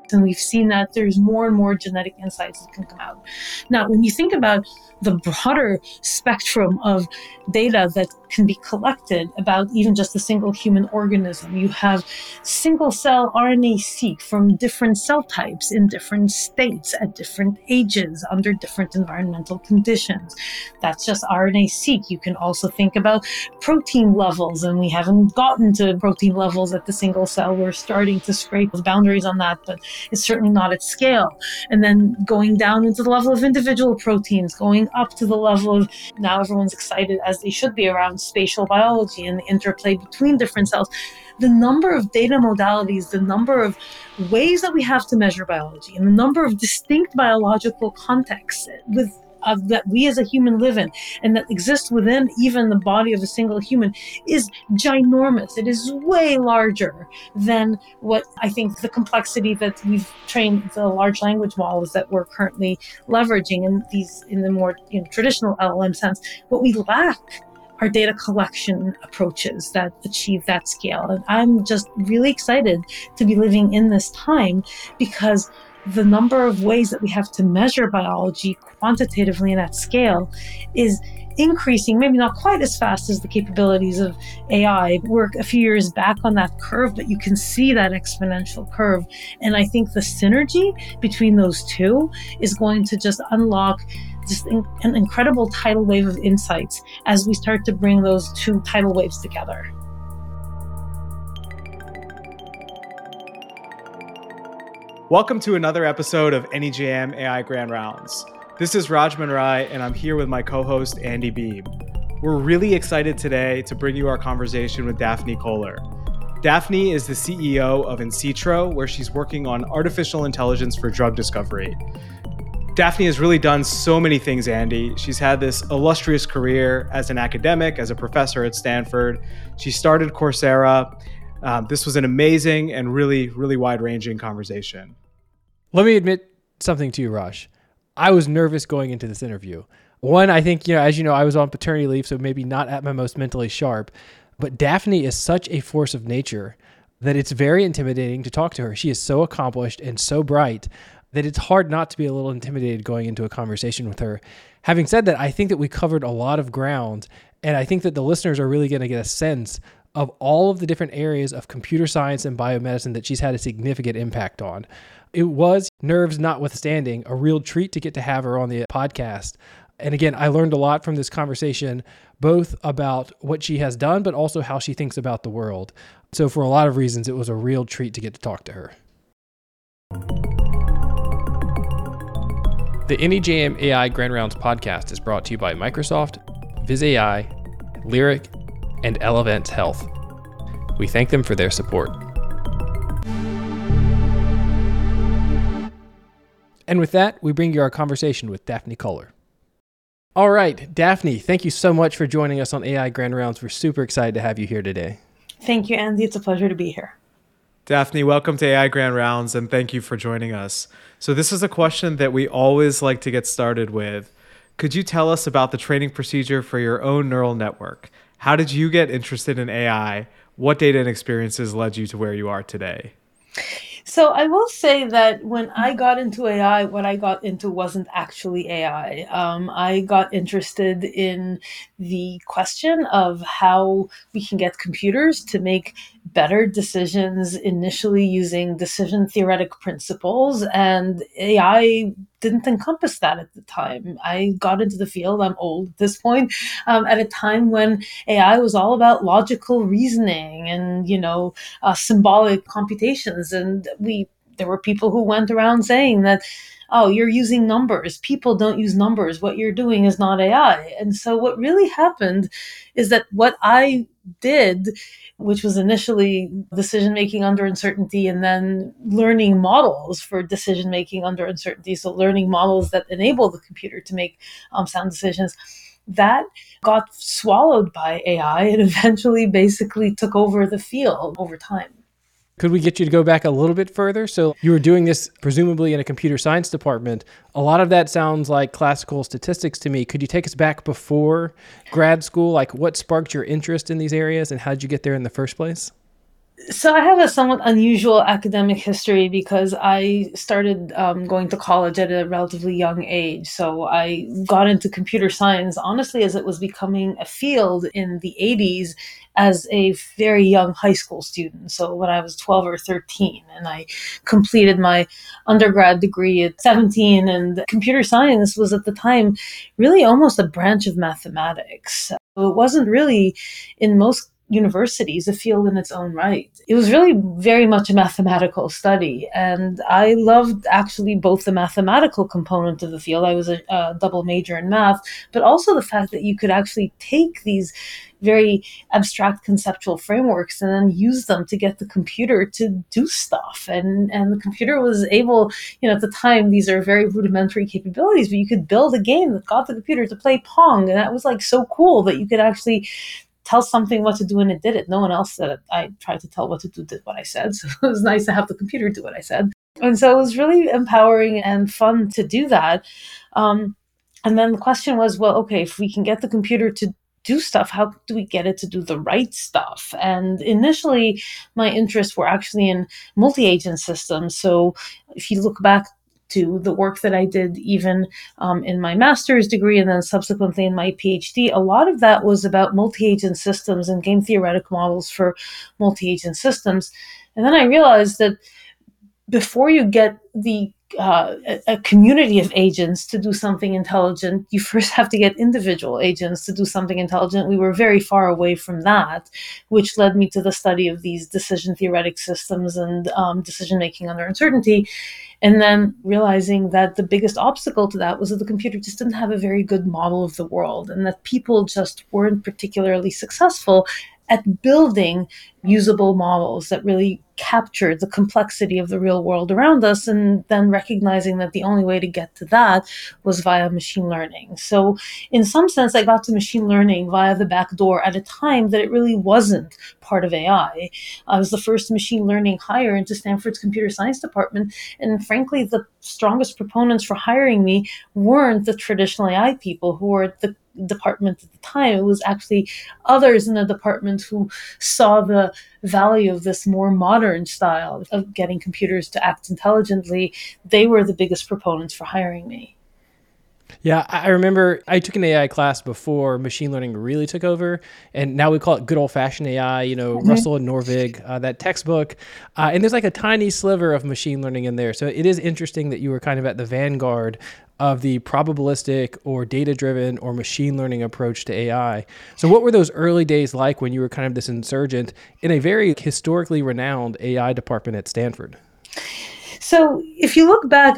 And we've seen that there's more and more genetic insights that can come out. Now, when you think about the broader spectrum of data that can be collected about even just a single human organism, you have single cell RNA-seq from different cell types in different states at different ages under different environmental conditions. That's just RNA-seq. You can also think about protein levels, and we haven't gotten to protein levels at the single cell. We're starting to scrape the boundaries on that, but it's certainly not at scale. And then going down into the level of individual proteins, going up to the level of, now everyone's excited, as they should be, around spatial biology and the interplay between different cells. The number of data modalities, the number of ways that we have to measure biology, and the number of distinct biological contexts that we as a human live in and that exists within even the body of a single human is ginormous. It is way larger than what I think the complexity that we've trained the large language models that we're currently leveraging in the more traditional LLM sense. What we lack are data collection approaches that achieve that scale. And I'm just really excited to be living in this time, because the number of ways that we have to measure biology quantitatively and at scale is increasing, maybe not quite as fast as the capabilities of AI. We're a few years back on that curve, but you can see that exponential curve. And I think the synergy between those two is going to just unlock just an incredible tidal wave of insights as we start to bring those two tidal waves together. Welcome to another episode of NEJM AI Grand Rounds. This is Rajman Rai, and I'm here with my co-host, Andy Beam. We're really excited today to bring you our conversation with Daphne Koller. Daphne is the CEO of Incitro, where she's working on artificial intelligence for drug discovery. Daphne has really done so many things, Andy. She's had this illustrious career as an academic, as a professor at Stanford. She started Coursera. This was an amazing and really, really wide-ranging conversation. Let me admit something to you, Raj. I was nervous going into this interview. One, I think, as you know, I was on paternity leave, so maybe not at my most mentally sharp. But Daphne is such a force of nature that it's very intimidating to talk to her. She is so accomplished and so bright that it's hard not to be a little intimidated going into a conversation with her. Having said that, I think that we covered a lot of ground, and I think that the listeners are really going to get a sense of all of the different areas of computer science and biomedicine that she's had a significant impact on. It was, nerves notwithstanding, a real treat to get to have her on the podcast. And again, I learned a lot from this conversation, both about what she has done, but also how she thinks about the world. So for a lot of reasons, it was a real treat to get to talk to her. The NEJM AI Grand Rounds podcast is brought to you by Microsoft, Viz.ai, Lyric, and Elevance Health. We thank them for their support. And with that, we bring you our conversation with Daphne Koller. All right, Daphne, thank you so much for joining us on AI Grand Rounds. We're super excited to have you here today. Thank you, Andy. It's a pleasure to be here. Daphne, welcome to AI Grand Rounds, and thank you for joining us. So this is a question that we always like to get started with. Could you tell us about the training procedure for your own neural network? How did you get interested in AI? What data and experiences led you to where you are today? So I will say that when I got into AI, what I got into wasn't actually AI. I got interested in the question of how we can get computers to make better decisions initially using decision theoretic principles, and AI didn't encompass that at the time. I got into the field, I'm old at this point, at a time when AI was all about logical reasoning and, symbolic computations. And there were people who went around saying that, oh, you're using numbers. People don't use numbers. What you're doing is not AI. And so what really happened is that what I did, which was initially decision-making under uncertainty and then learning models for decision-making under uncertainty, so learning models that enable the computer to make sound decisions, that got swallowed by AI and eventually basically took over the field over time. Could we get you to go back a little bit further? So you were doing this presumably in a computer science department. A lot of that sounds like classical statistics to me. Could you take us back before grad school? Like, what sparked your interest in these areas and how did you get there in the first place? So I have a somewhat unusual academic history because I started going to college at a relatively young age. So I got into computer science, honestly, as it was becoming a field in the 80s as a very young high school student. So when I was 12 or 13, and I completed my undergrad degree at 17, and computer science was at the time really almost a branch of mathematics. So it wasn't really in most universities a field in its own right. It was really very much a mathematical study. And I loved actually both the mathematical component of the field. I was a double major in math, but also the fact that you could actually take these very abstract conceptual frameworks and then use them to get the computer to do stuff. And the computer was able, at the time, these are very rudimentary capabilities, but you could build a game that got the computer to play Pong. And that was like so cool that you could actually tell something what to do and it did it. No one else that I tried to tell what to do did what I said. So it was nice to have the computer do what I said. And so it was really empowering and fun to do that. And then the question was, well, okay, if we can get the computer to do stuff, how do we get it to do the right stuff? And initially, my interests were actually in multi-agent systems. So if you look back to the work that I did even in my master's degree and then subsequently in my PhD, a lot of that was about multi-agent systems and game theoretic models for multi-agent systems. And then I realized that before you get a community of agents to do something intelligent, you first have to get individual agents to do something intelligent. We were very far away from that, which led me to the study of these decision theoretic systems and decision making under uncertainty. And then realizing that the biggest obstacle to that was that the computer just didn't have a very good model of the world, and that people just weren't particularly successful at building usable models that really captured the complexity of the real world around us, and then recognizing that the only way to get to that was via machine learning. So in some sense, I got to machine learning via the back door at a time that it really wasn't part of AI. I was the first machine learning hire into Stanford's computer science department, and frankly, the strongest proponents for hiring me weren't the traditional AI people who were at the department at the time. It was actually others in the department who saw the value of this more modern style of getting computers to act intelligently. They were the biggest proponents for hiring me. Yeah, I remember I took an AI class before machine learning really took over, and now we call it good old-fashioned AI, Russell and Norvig, that textbook. And there's like a tiny sliver of machine learning in there. So it is interesting that you were kind of at the vanguard of the probabilistic or data-driven or machine learning approach to AI. So what were those early days like when you were kind of this insurgent in a very historically renowned AI department at Stanford? So if you look back,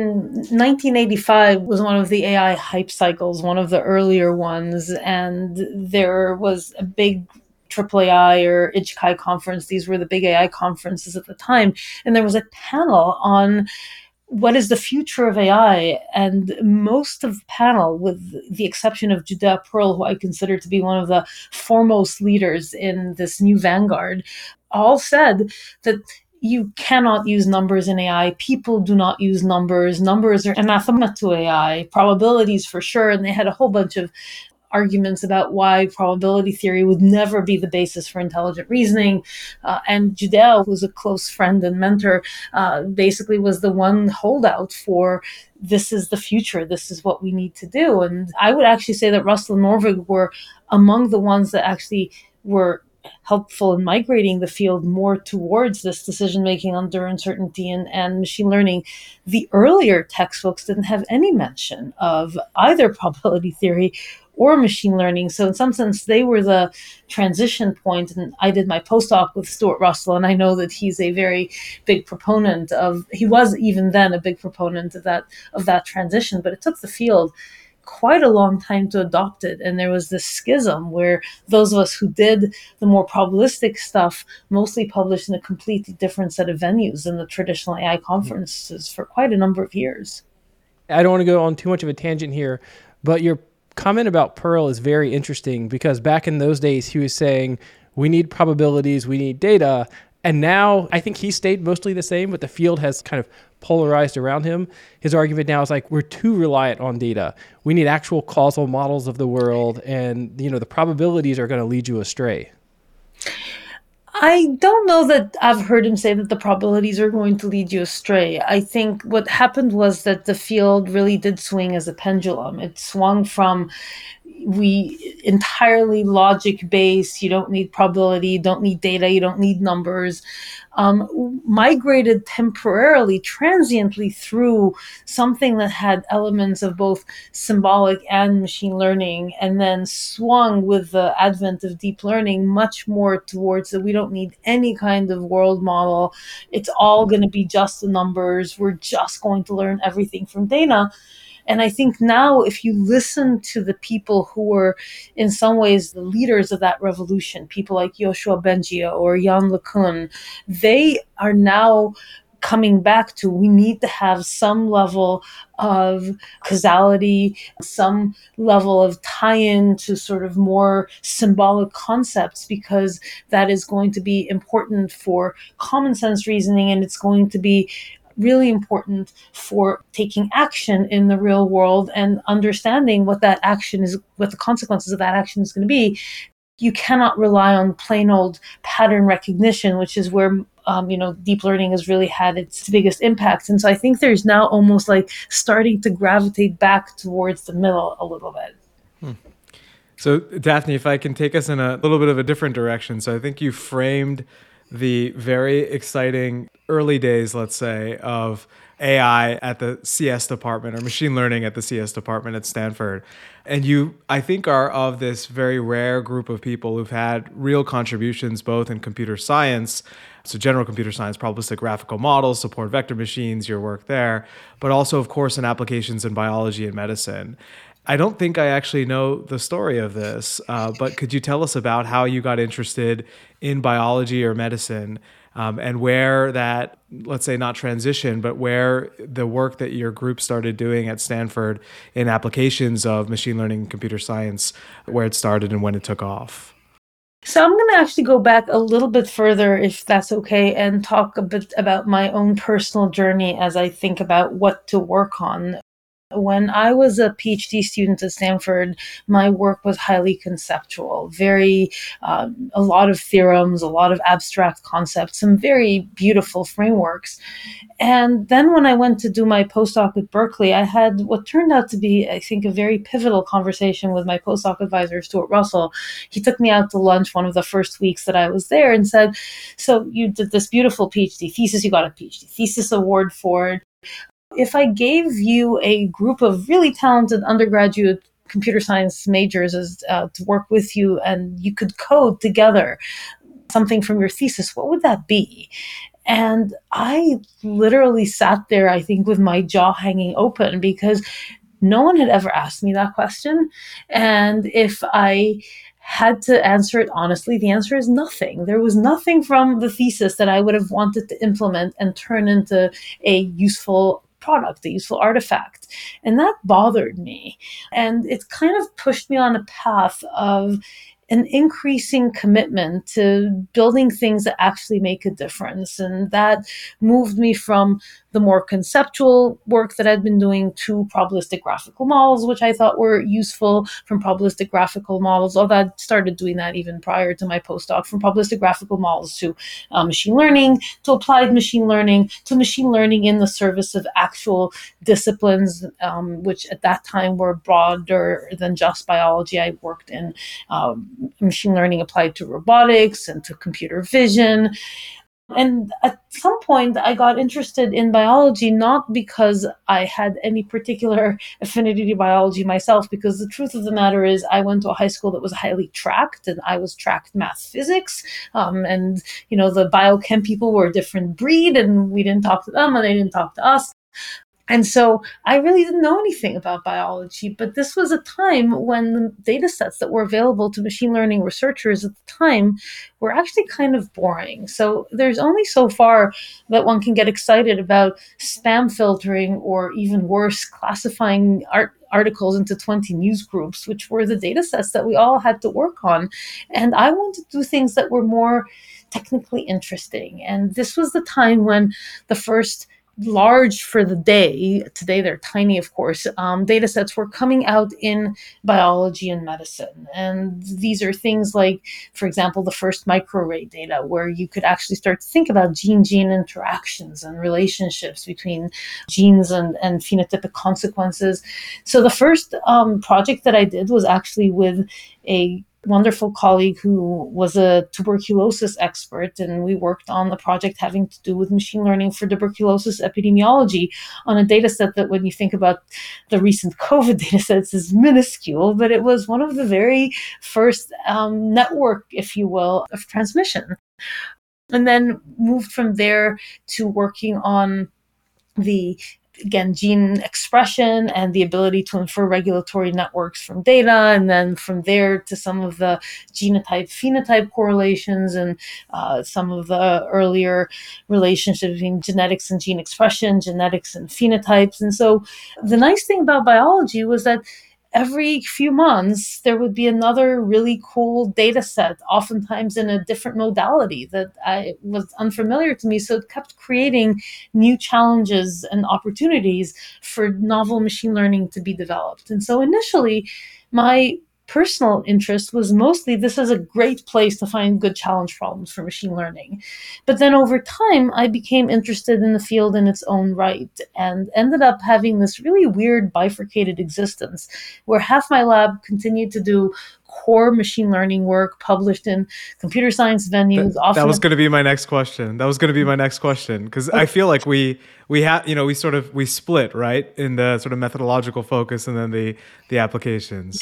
1985 was one of the AI hype cycles, one of the earlier ones, and there was a big AAAI or IGCAI conference. These were the big AI conferences at the time. And there was a panel on what is the future of AI? And most of the panel, with the exception of Judea Pearl, who I consider to be one of the foremost leaders in this new vanguard, all said that you cannot use numbers in AI. People do not use numbers. Numbers are anathema to AI. Probabilities for sure. And they had a whole bunch of arguments about why probability theory would never be the basis for intelligent reasoning. And Judea, who's a close friend and mentor, basically was the one holdout for this is the future. This is what we need to do. And I would actually say that Russell and Norvig were among the ones that actually were helpful in migrating the field more towards this decision-making under uncertainty and machine learning. The earlier textbooks didn't have any mention of either probability theory or machine learning. So in some sense, they were the transition point. And I did my postdoc with Stuart Russell, and I know that he's a very big proponent of, he was even then a big proponent of that transition, but it took the field quite a long time to adopt it. And there was this schism where those of us who did the more probabilistic stuff mostly published in a completely different set of venues than the traditional AI conferences for quite a number of years. I don't want to go on too much of a tangent here, but your comment about Pearl is very interesting because back in those days, he was saying, we need probabilities, we need data. And now I think he stayed mostly the same, but the field has kind of polarized around him. His argument now is like, we're too reliant on data. We need actual causal models of the world. And, the probabilities are going to lead you astray. I don't know that I've heard him say that the probabilities are going to lead you astray. I think what happened was that the field really did swing as a pendulum. It swung from we entirely logic based, you don't need probability, you don't need data, you don't need numbers, migrated temporarily, transiently through something that had elements of both symbolic and machine learning, and then swung with the advent of deep learning much more towards that we don't need any kind of world model. It's all going to be just the numbers. We're just going to learn everything from data. And I think now, if you listen to the people who were in some ways the leaders of that revolution, people like Yoshua Bengio or Jan LeCun, they are now coming back to we need to have some level of causality, some level of tie-in to sort of more symbolic concepts, because that is going to be important for common sense reasoning, and it's going to be really important for taking action in the real world and understanding what that action is, what the consequences of that action is going to be. You cannot rely on plain old pattern recognition, which is where deep learning has really had its biggest impact. And so I think there's now almost like starting to gravitate back towards the middle a little bit. So Daphne, if I can take us in a little bit of a different direction. So I think you framed the very exciting early days, let's say, of AI at the CS department or machine learning at the CS department at Stanford. And you, I think, are of this very rare group of people who've had real contributions both in computer science, so general computer science, probabilistic graphical models, support vector machines, your work there, but also, of course, in applications in biology and medicine. I don't think I actually know the story of this, but could you tell us about how you got interested in biology or medicine, and where that, let's say not transition, but where the work that your group started doing at Stanford in applications of machine learning and computer science, where it started and when it took off? So I'm going to actually go back a little bit further, if that's okay, and talk a bit about my own personal journey as I think about what to work on. When I was a PhD student at Stanford, my work was highly conceptual, a lot of theorems, a lot of abstract concepts, some very beautiful frameworks. And then when I went to do my postdoc at Berkeley, I had what turned out to be, I think, a very pivotal conversation with my postdoc advisor, Stuart Russell. He took me out to lunch one of the first weeks that I was there and said, so you did this beautiful PhD thesis, you got a PhD thesis award for it. If I gave you a group of really talented undergraduate computer science majors to work with you and you could code together something from your thesis, what would that be? And I literally sat there, I think, with my jaw hanging open, because no one had ever asked me that question. And if I had to answer it honestly, the answer is nothing. There was nothing from the thesis that I would have wanted to implement and turn into a useful product, a useful artifact. And that bothered me. And it kind of pushed me on a path of an increasing commitment to building things that actually make a difference. And that moved me from the more conceptual work that I'd been doing to probabilistic graphical models, which I thought were useful, from probabilistic graphical models, although I started doing that even prior to my postdoc, from probabilistic graphical models to machine learning, to applied machine learning, to machine learning in the service of actual disciplines, which at that time were broader than just biology. I worked in machine learning applied to robotics and to computer vision. And at some point, I got interested in biology, not because I had any particular affinity to biology myself, because the truth of the matter is I went to a high school that was highly tracked, and I was tracked math physics. The biochem people were a different breed, and we didn't talk to them, and they didn't talk to us. And so I really didn't know anything about biology, but this was a time when the data sets that were available to machine learning researchers at the time were actually kind of boring. So there's only so far that one can get excited about spam filtering, or even worse, classifying articles into 20 news groups, which were the data sets that we all had to work on. And I wanted to do things that were more technically interesting. And this was the time when the first large for the day. Today they're tiny, of course. Data sets were coming out in biology and medicine. And these are things like, for example, the first microarray data, where you could actually start to think about gene-gene interactions and relationships between genes and phenotypic consequences. So the first project that I did was actually with a wonderful colleague who was a tuberculosis expert, and we worked on the project having to do with machine learning for tuberculosis epidemiology on a data set that, when you think about the recent COVID data sets, is minuscule, but it was one of the very first network, if you will, of transmission. And then moved from there to working on the, again, gene expression and the ability to infer regulatory networks from data. And then from there to some of the genotype phenotype correlations and some of the earlier relationships between genetics and gene expression, genetics and phenotypes. And so the nice thing about biology was that every few months there would be another really cool data set, oftentimes in a different modality that was unfamiliar to me. So it kept creating new challenges and opportunities for novel machine learning to be developed. And so initially, my personal interest was mostly, this is a great place to find good challenge problems for machine learning. But then over time, I became interested in the field in its own right and ended up having this really weird bifurcated existence where half my lab continued to do core machine learning work published in computer science venues. That was going to be my next question. Because I feel like we have, we split, right, in the sort of methodological focus and then the applications.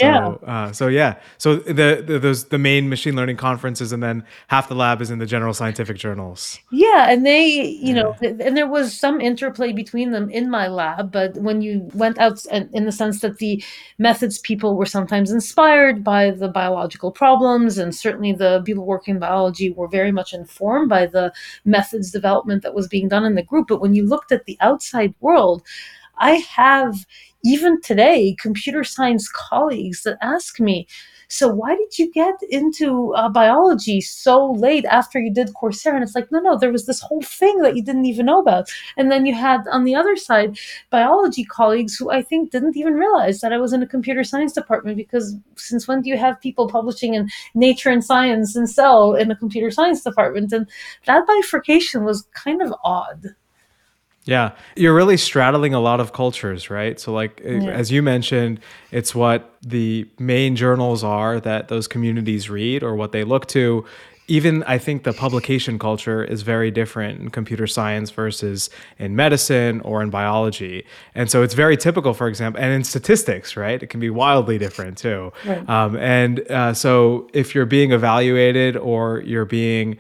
So the main machine learning conferences, and then half the lab is in the general scientific journals. Yeah, and and there was some interplay between them in my lab, but when you went out, in the sense that the methods people were sometimes inspired by the biological problems, and certainly the people working in biology were very much informed by the methods development that was being done in the group. But when you looked at the outside world, I have, even today, computer science colleagues that ask me, so why did you get into biology so late after you did Coursera? And it's like, no, there was this whole thing that you didn't even know about. And then you had, on the other side, biology colleagues who I think didn't even realize that I was in a computer science department, because since when do you have people publishing in Nature and Science and Cell in a computer science department? And that bifurcation was kind of odd. Yeah, you're really straddling a lot of cultures, right? So as you mentioned, it's what the main journals are that those communities read or what they look to. Even I think the publication culture is very different in computer science versus in medicine or in biology. And so it's very typical, for example, and in statistics, right? It can be wildly different too. Right. So if you're being evaluated or you're being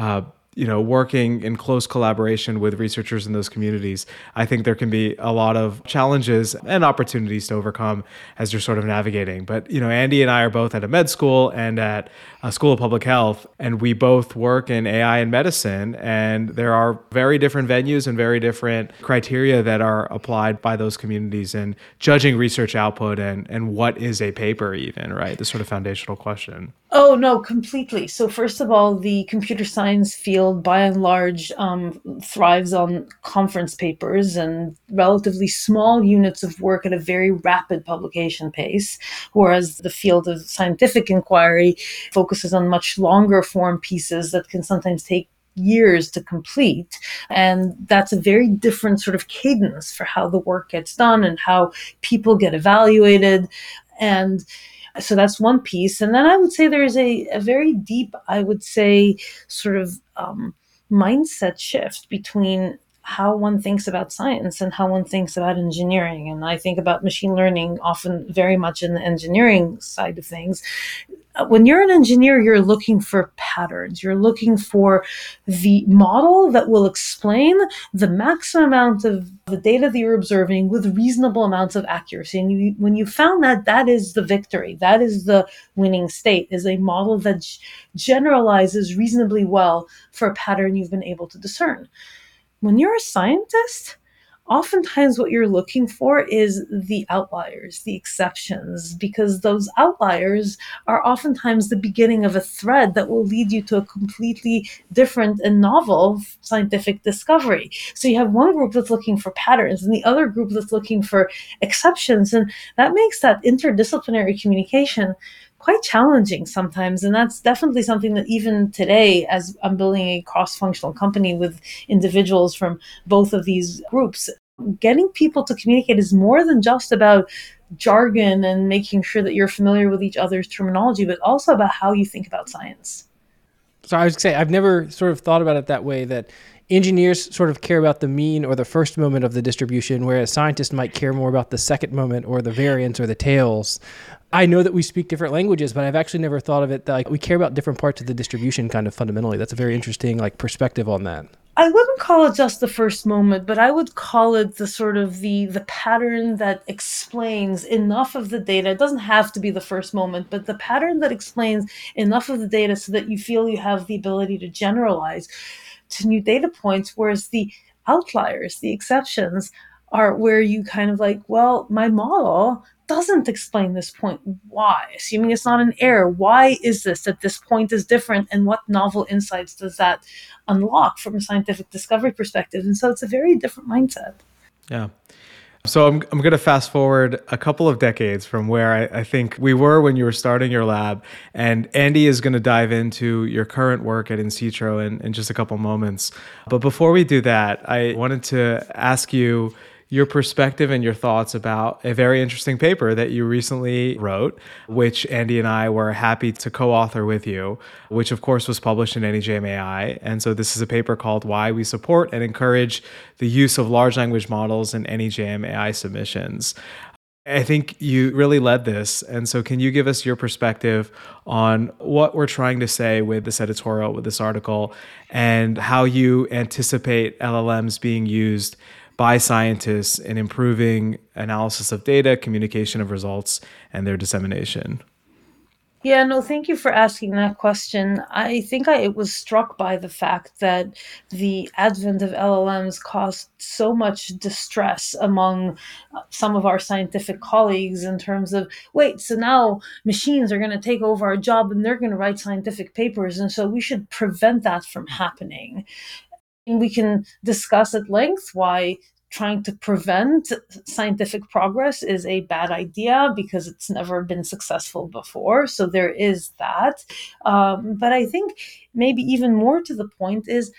working in close collaboration with researchers in those communities, I think there can be a lot of challenges and opportunities to overcome as you're sort of navigating. But, Andy and I are both at a med school and at a school of public health, and we both work in AI and medicine. And there are very different venues and very different criteria that are applied by those communities in judging research output and what is a paper even, right? This sort of foundational question. Oh, no, completely. So first of all, the computer science field, by and large, thrives on conference papers and relatively small units of work at a very rapid publication pace, whereas the field of scientific inquiry focuses on much longer form pieces that can sometimes take years to complete. And that's a very different sort of cadence for how the work gets done and how people get evaluated. And so that's one piece. And then I would say there's a very deep, sort of mindset shift between how one thinks about science and how one thinks about engineering. And I think about machine learning often very much in the engineering side of things. When you're an engineer, you're looking for patterns. You're looking for the model that will explain the maximum amount of the data that you're observing with reasonable amounts of accuracy. And when you found that is the victory. That is the winning state, is a model that generalizes reasonably well for a pattern you've been able to discern. When you're a scientist, oftentimes what you're looking for is the outliers, the exceptions, because those outliers are oftentimes the beginning of a thread that will lead you to a completely different and novel scientific discovery. So you have one group that's looking for patterns and the other group that's looking for exceptions. And that makes that interdisciplinary communication quite challenging sometimes. And that's definitely something that even today, as I'm building a cross-functional company with individuals from both of these groups, getting people to communicate is more than just about jargon and making sure that you're familiar with each other's terminology, but also about how you think about science. So I was going to say, I've never sort of thought about it that way, that engineers sort of care about the mean or the first moment of the distribution, whereas scientists might care more about the second moment or the variance or the tails. I know that we speak different languages, but I've actually never thought of it that, like, we care about different parts of the distribution kind of fundamentally. That's a very interesting perspective on that. I wouldn't call it just the first moment, but I would call it the sort of the pattern that explains enough of the data. It doesn't have to be the first moment, but the pattern that explains enough of the data so that you feel you have the ability to generalize to new data points, whereas the outliers, the exceptions, are where you kind of like, well, my model doesn't explain this point. Why? Assuming it's not an error, why is this that this point is different, and what novel insights does that unlock from a scientific discovery perspective? And so it's a very different mindset. Yeah. So I'm going to fast forward a couple of decades from where I think we were when you were starting your lab. And Andy is going to dive into your current work at Insitro in just a couple moments. But before we do that, I wanted to ask you your perspective and your thoughts about a very interesting paper that you recently wrote, which Andy and I were happy to co-author with you, which of course was published in AnyJam AI. And so this is a paper called Why We Support and Encourage the Use of Large Language Models in AnyJam AI Submissions. I think you really led this. And so can you give us your perspective on what we're trying to say with this editorial, with this article, and how you anticipate LLMs being used by scientists in improving analysis of data, communication of results, and their dissemination? Yeah, no, thank you for asking that question. I think I was struck by the fact that the advent of LLMs caused so much distress among some of our scientific colleagues in terms of, wait, so now machines are going to take over our job and they're going to write scientific papers. And so we should prevent that from happening. And we can discuss at length why trying to prevent scientific progress is a bad idea because it's never been successful before. So there is that. But I think maybe even more to the point is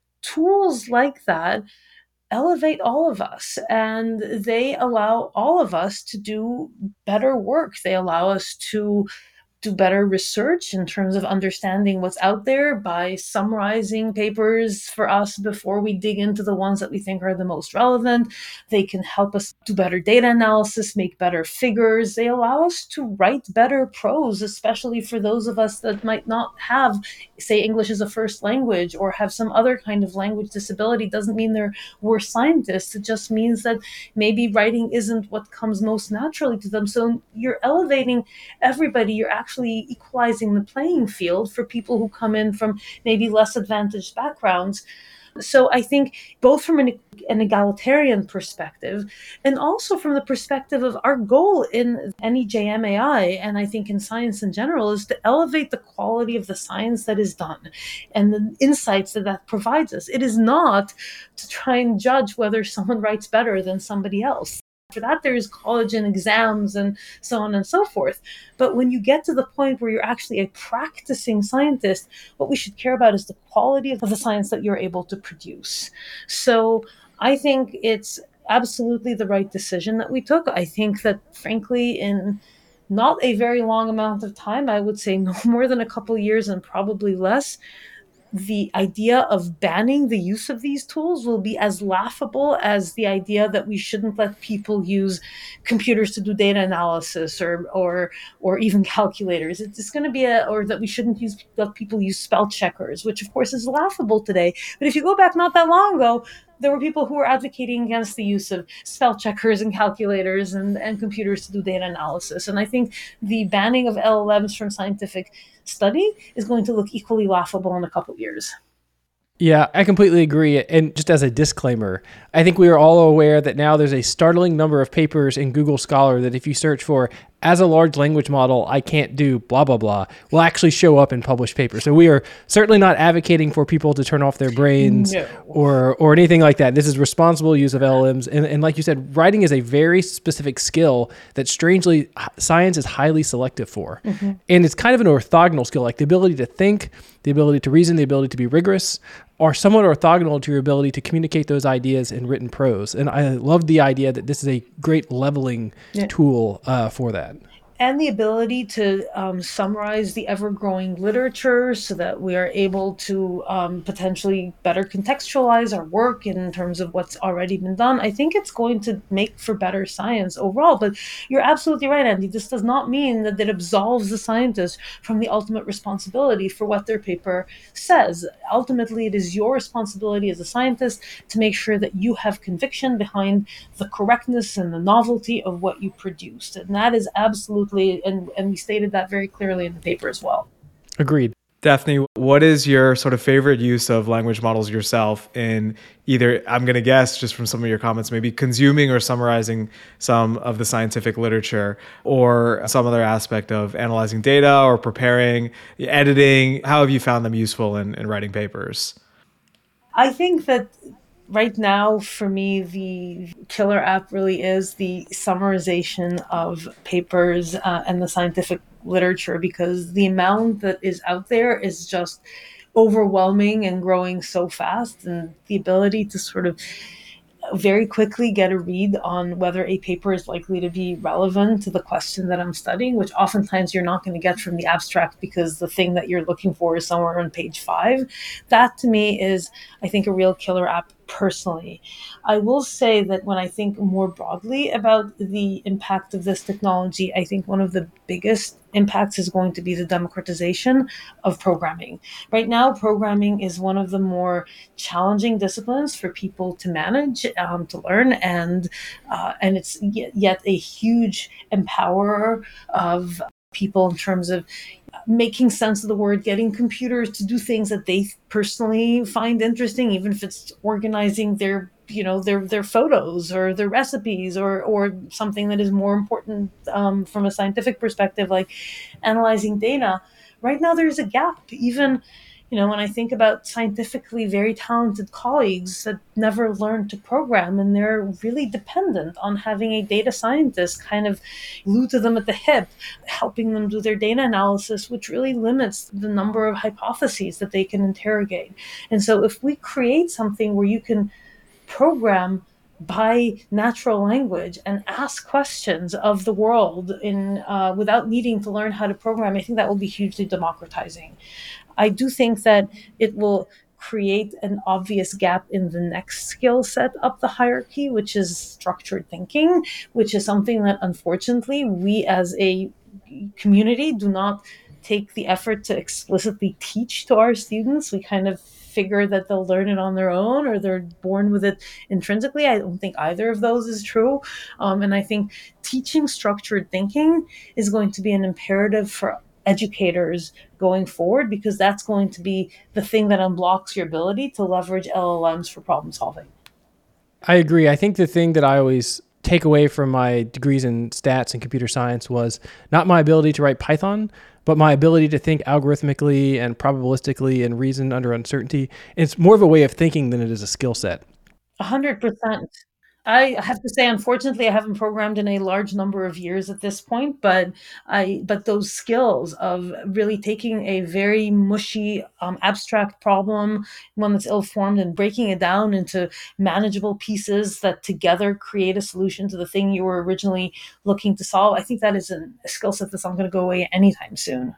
tools like that elevate all of us and they allow all of us to do better work. They allow us to do better research in terms of understanding what's out there by summarizing papers for us before we dig into the ones that we think are the most relevant. They can help us do better data analysis, make better figures. They allow us to write better prose, especially for those of us that might not have, say, English as a first language or have some other kind of language disability. Doesn't mean they're worse scientists. It just means that maybe writing isn't what comes most naturally to them. So you're elevating everybody. You're actually equalizing the playing field for people who come in from maybe less advantaged backgrounds. So I think both from an egalitarian perspective and also from the perspective of our goal in AnyJam AI, and I think in science in general, is to elevate the quality of the science that is done and the insights that that provides us. It is not to try and judge whether someone writes better than somebody else. For that, there's college and exams and so on and so forth. But when you get to the point where you're actually a practicing scientist, what we should care about is the quality of the science that you're able to produce. So I think it's absolutely the right decision that we took. I think that, frankly, in not a very long amount of time, I would say no more than a couple years and probably less, the idea of banning the use of these tools will be as laughable as the idea that we shouldn't let people use computers to do data analysis or even calculators. It's going to be or that we shouldn't let people use spell checkers, which of course is laughable today. But if you go back not that long ago, there were people who were advocating against the use of spell checkers and calculators and computers to do data analysis. And I think the banning of LLMs from scientific study is going to look equally laughable in a couple of years. Yeah, I completely agree. And just as a disclaimer, I think we are all aware that now there's a startling number of papers in Google Scholar that if you search for as a large language model, I can't do blah, blah, blah, will actually show up in published papers. So we are certainly not advocating for people to turn off their brains No. or anything like that. This is responsible use of LLMs. And like you said, writing is a very specific skill that strangely science is highly selective for. And it's kind of an orthogonal skill, like the ability to think, the ability to reason, the ability to be rigorous are somewhat orthogonal to your ability to communicate those ideas in written prose. And I love the idea that this is a great leveling tool for that. And the ability to summarize the ever-growing literature so that we are able to potentially better contextualize our work in terms of what's already been done. I think it's going to make for better science overall. But you're absolutely right, Andy. This does not mean that it absolves the scientist from the ultimate responsibility for what their paper says. Ultimately, it is your responsibility as a scientist to make sure that you have conviction behind the correctness and the novelty of what you produced. And that is absolutely, and we stated that very clearly in the paper as well. Agreed. Daphne, what is your sort of favorite use of language models yourself in either, I'm going to guess just from some of your comments, maybe consuming or summarizing some of the scientific literature or some other aspect of analyzing data or preparing, editing? How have you found them useful in writing papers? I think that right now, for me, the killer app really is the summarization of papers and the scientific literature, because the amount that is out there is just overwhelming and growing so fast. And the ability to sort of very quickly get a read on whether a paper is likely to be relevant to the question that I'm studying, which oftentimes you're not going to get from the abstract because the thing that you're looking for is somewhere on page 5. That to me is, I think, a real killer app personally. I will say that when I think more broadly about the impact of this technology, I think one of the biggest impacts is going to be the democratization of programming. Right now, programming is one of the more challenging disciplines for people to manage, to learn, and it's yet a huge empowerer of people in terms of making sense of the word, getting computers to do things that they personally find interesting, even if it's organizing their photos or their recipes or something that is more important from a scientific perspective, like analyzing data. Right now, there's a gap. Even when I think about scientifically very talented colleagues that never learned to program, and they're really dependent on having a data scientist kind of glued to them at the hip, helping them do their data analysis, which really limits the number of hypotheses that they can interrogate. And so if we create something where you can program by natural language and ask questions of the world without needing to learn how to program, I think that will be hugely democratizing. I do think that it will create an obvious gap in the next skill set up the hierarchy, which is structured thinking, which is something that unfortunately we as a community do not take the effort to explicitly teach to our students. We kind of figure that they'll learn it on their own or they're born with it intrinsically. I don't think either of those is true. And I think teaching structured thinking is going to be an imperative for educators going forward, because that's going to be the thing that unblocks your ability to leverage LLMs for problem solving. I agree. I think the thing that I always take away from my degrees in stats and computer science was not my ability to write Python, but my ability to think algorithmically and probabilistically and reason under uncertainty. It's more of a way of thinking than it is a skill set. 100%. I have to say, unfortunately, I haven't programmed in a large number of years at this point, but those skills of really taking a very mushy, abstract problem, one that's ill-formed, and breaking it down into manageable pieces that together create a solution to the thing you were originally looking to solve, I think that is a skill set that's not going to go away anytime soon.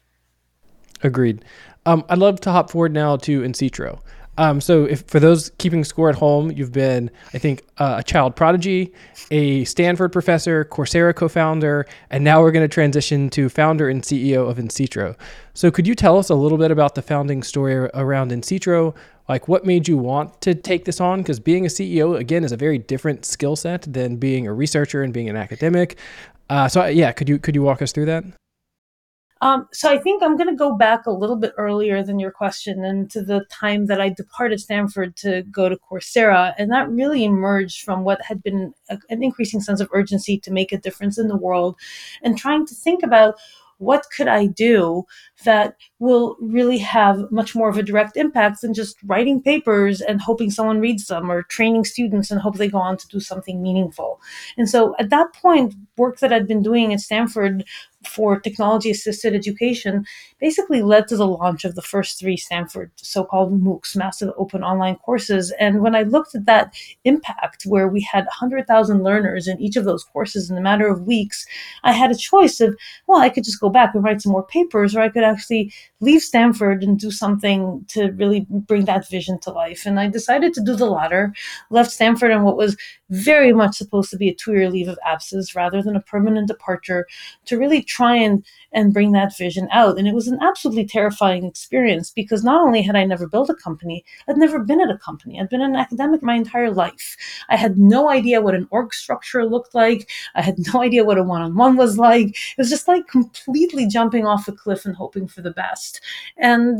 Agreed. I'd love to hop forward now to Incitro. So if for those keeping score at home, you've been, I think, a child prodigy, a Stanford professor, Coursera co-founder, and now we're going to transition to founder and CEO of Incitro. So could you tell us a little bit about the founding story around Incitro? Like, what made you want to take this on? Because being a CEO, again, is a very different skill set than being a researcher and being an academic. Could you walk us through that? So I think I'm going to go back a little bit earlier than your question and to the time that I departed Stanford to go to Coursera. And that really emerged from what had been an increasing sense of urgency to make a difference in the world and trying to think about what could I do that will really have much more of a direct impact than just writing papers and hoping someone reads them or training students and hope they go on to do something meaningful. And so at that point, work that I'd been doing at Stanford for technology assisted education basically led to the launch of the first 3 Stanford so-called MOOCs, massive open online courses. And when I looked at that impact, where we had 100,000 learners in each of those courses in a matter of weeks, I had a choice of, well, I could just go back and write some more papers, or I could actually leave Stanford and do something to really bring that vision to life. And I decided to do the latter, left Stanford on what was very much supposed to be a 2-year leave of absence rather than a permanent departure to really try and bring that vision out. And it was an absolutely terrifying experience because not only had I never built a company, I'd never been at a company. I'd been an academic my entire life. I had no idea what an org structure looked like. I had no idea what a one-on-one was like. It was just like completely jumping off a cliff and hoping for the best. And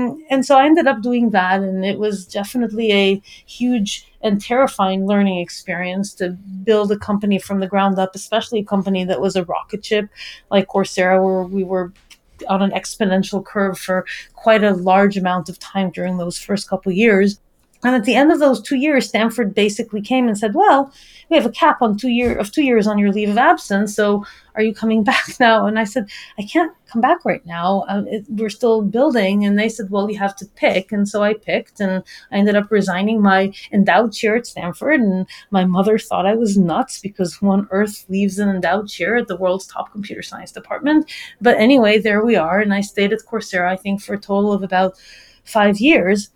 so I ended up doing that, and it was definitely a huge and terrifying learning experience to build a company from the ground up, especially a company that was a rocket ship like Coursera, where we were on an exponential curve for quite a large amount of time during those first couple of years. And at the end of those 2 years, Stanford basically came and said, well, we have a cap on 2 years on your leave of absence. So are you coming back now? And I said, I can't come back right now. We're still building. And they said, well, you have to pick. And so I picked, and I ended up resigning my endowed chair at Stanford. And my mother thought I was nuts because who on earth leaves an endowed chair at the world's top computer science department? But anyway, there we are. And I stayed at Coursera, I think, for a total of about 5 years.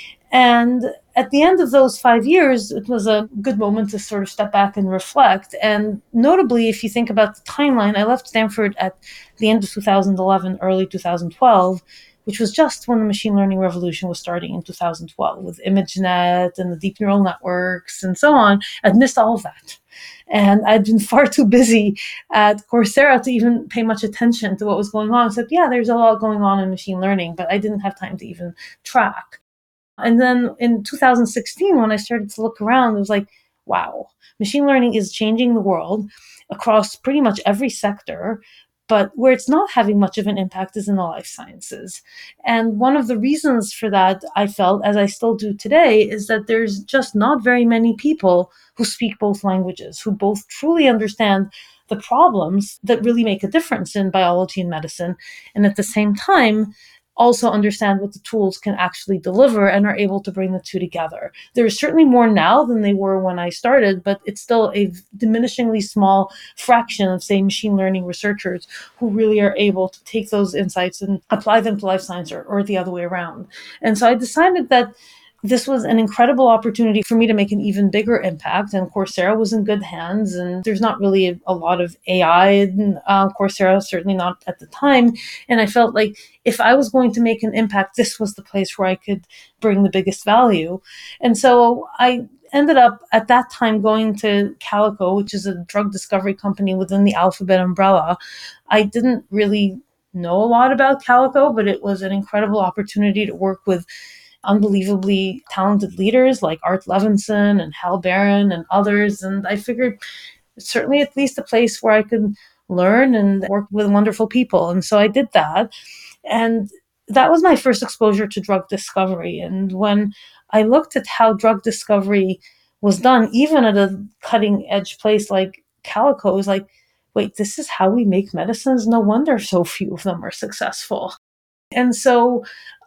And at the end of those 5 years, it was a good moment to sort of step back and reflect. And notably, if you think about the timeline, I left Stanford at the end of 2011, early 2012, which was just when the machine learning revolution was starting in 2012 with ImageNet and the deep neural networks and so on. I'd missed all of that. And I'd been far too busy at Coursera to even pay much attention to what was going on. I said, yeah, there's a lot going on in machine learning, but I didn't have time to even track. And then in 2016, when I started to look around, it was like, wow, machine learning is changing the world across pretty much every sector. But where it's not having much of an impact is in the life sciences. And one of the reasons for that, I felt, as I still do today, is that there's just not very many people who speak both languages, who both truly understand the problems that really make a difference in biology and medicine, and at the same time, also understand what the tools can actually deliver and are able to bring the two together. There is certainly more now than they were when I started, but it's still a diminishingly small fraction of, say, machine learning researchers who really are able to take those insights and apply them to life science or the other way around. And so I decided that this was an incredible opportunity for me to make an even bigger impact, and Coursera was in good hands. And there's not really a lot of AI in Coursera, certainly not at the time. And I felt like if I was going to make an impact, this was the place where I could bring the biggest value. And so I ended up at that time going to Calico, which is a drug discovery company within the Alphabet umbrella. I didn't really know a lot about Calico, but it was an incredible opportunity to work with unbelievably talented leaders like Art Levinson and Hal Barron and others. And I figured it's certainly at least a place where I could learn and work with wonderful people. And so I did that. And that was my first exposure to drug discovery. And when I looked at how drug discovery was done, even at a cutting edge place like Calico, it was like, wait, this is how we make medicines? No wonder so few of them are successful. And so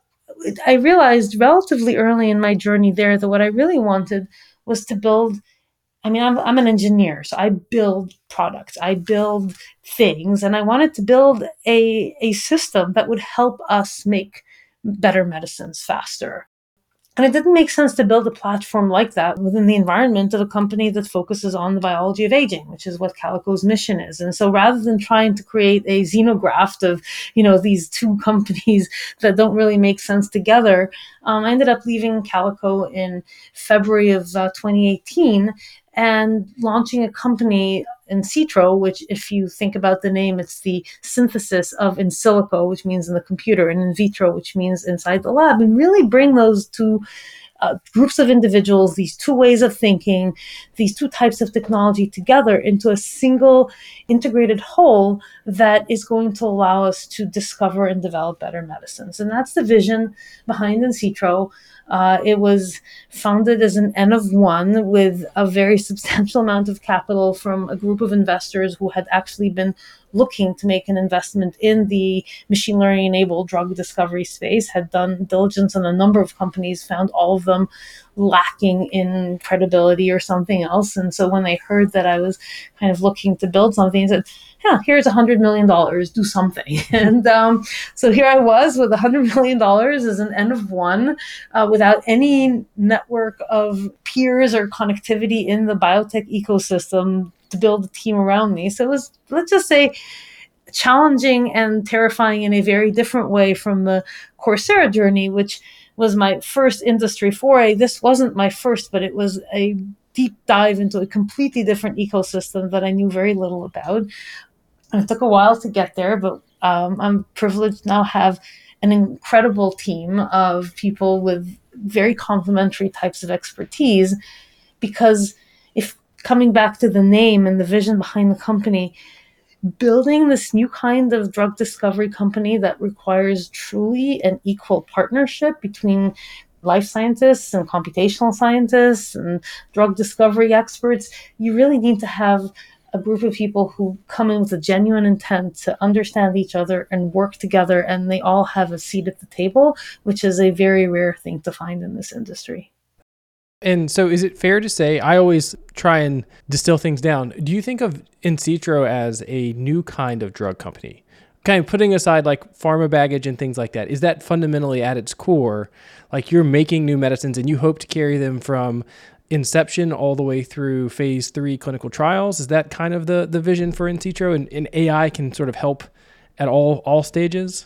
I realized relatively early in my journey there that what I really wanted was to build. I mean, I'm an engineer, so I build products, I build things, and I wanted to build a system that would help us make better medicines faster. And it didn't make sense to build a platform like that within the environment of a company that focuses on the biology of aging, which is what Calico's mission is. And so rather than trying to create a xenograft of, these two companies that don't really make sense together, I ended up leaving Calico in February of 2018 and launching a company in vitro, which if you think about the name, it's the synthesis of in silico, which means in the computer, and in vitro, which means inside the lab, and really bring those two groups of individuals, these two ways of thinking, these two types of technology together into a single integrated whole that is going to allow us to discover and develop better medicines. And that's the vision behind In Vitro. It was founded as an N of one with a very substantial amount of capital from a group of investors who had actually been looking to make an investment in the machine learning enabled drug discovery space, had done diligence on a number of companies, found all of them lacking in credibility or something else. And so when they heard that I was kind of looking to build something, they said, yeah, here's $100 million, do something. And so here I was with $100 million as an N of one, without any network of peers or connectivity in the biotech ecosystem to build a team around me. So it was, let's just say, challenging and terrifying in a very different way from the Coursera journey, which was my first industry foray. This wasn't my first, but it was a deep dive into a completely different ecosystem that I knew very little about. And it took a while to get there, but I'm privileged now have an incredible team of people with very complementary types of expertise, because if coming back to the name and the vision behind the company, building this new kind of drug discovery company that requires truly an equal partnership between life scientists and computational scientists and drug discovery experts, you really need to have a group of people who come in with a genuine intent to understand each other and work together, and they all have a seat at the table, which is a very rare thing to find in this industry. And so is it fair to say, I always try and distill things down, do you think of In Vitro as a new kind of drug company? Kind of putting aside like pharma baggage and things like that, is that fundamentally at its core, like you're making new medicines and you hope to carry them from inception all the way through phase 3 clinical trials? Is that kind of the vision for In Vitro, and AI can sort of help at all stages?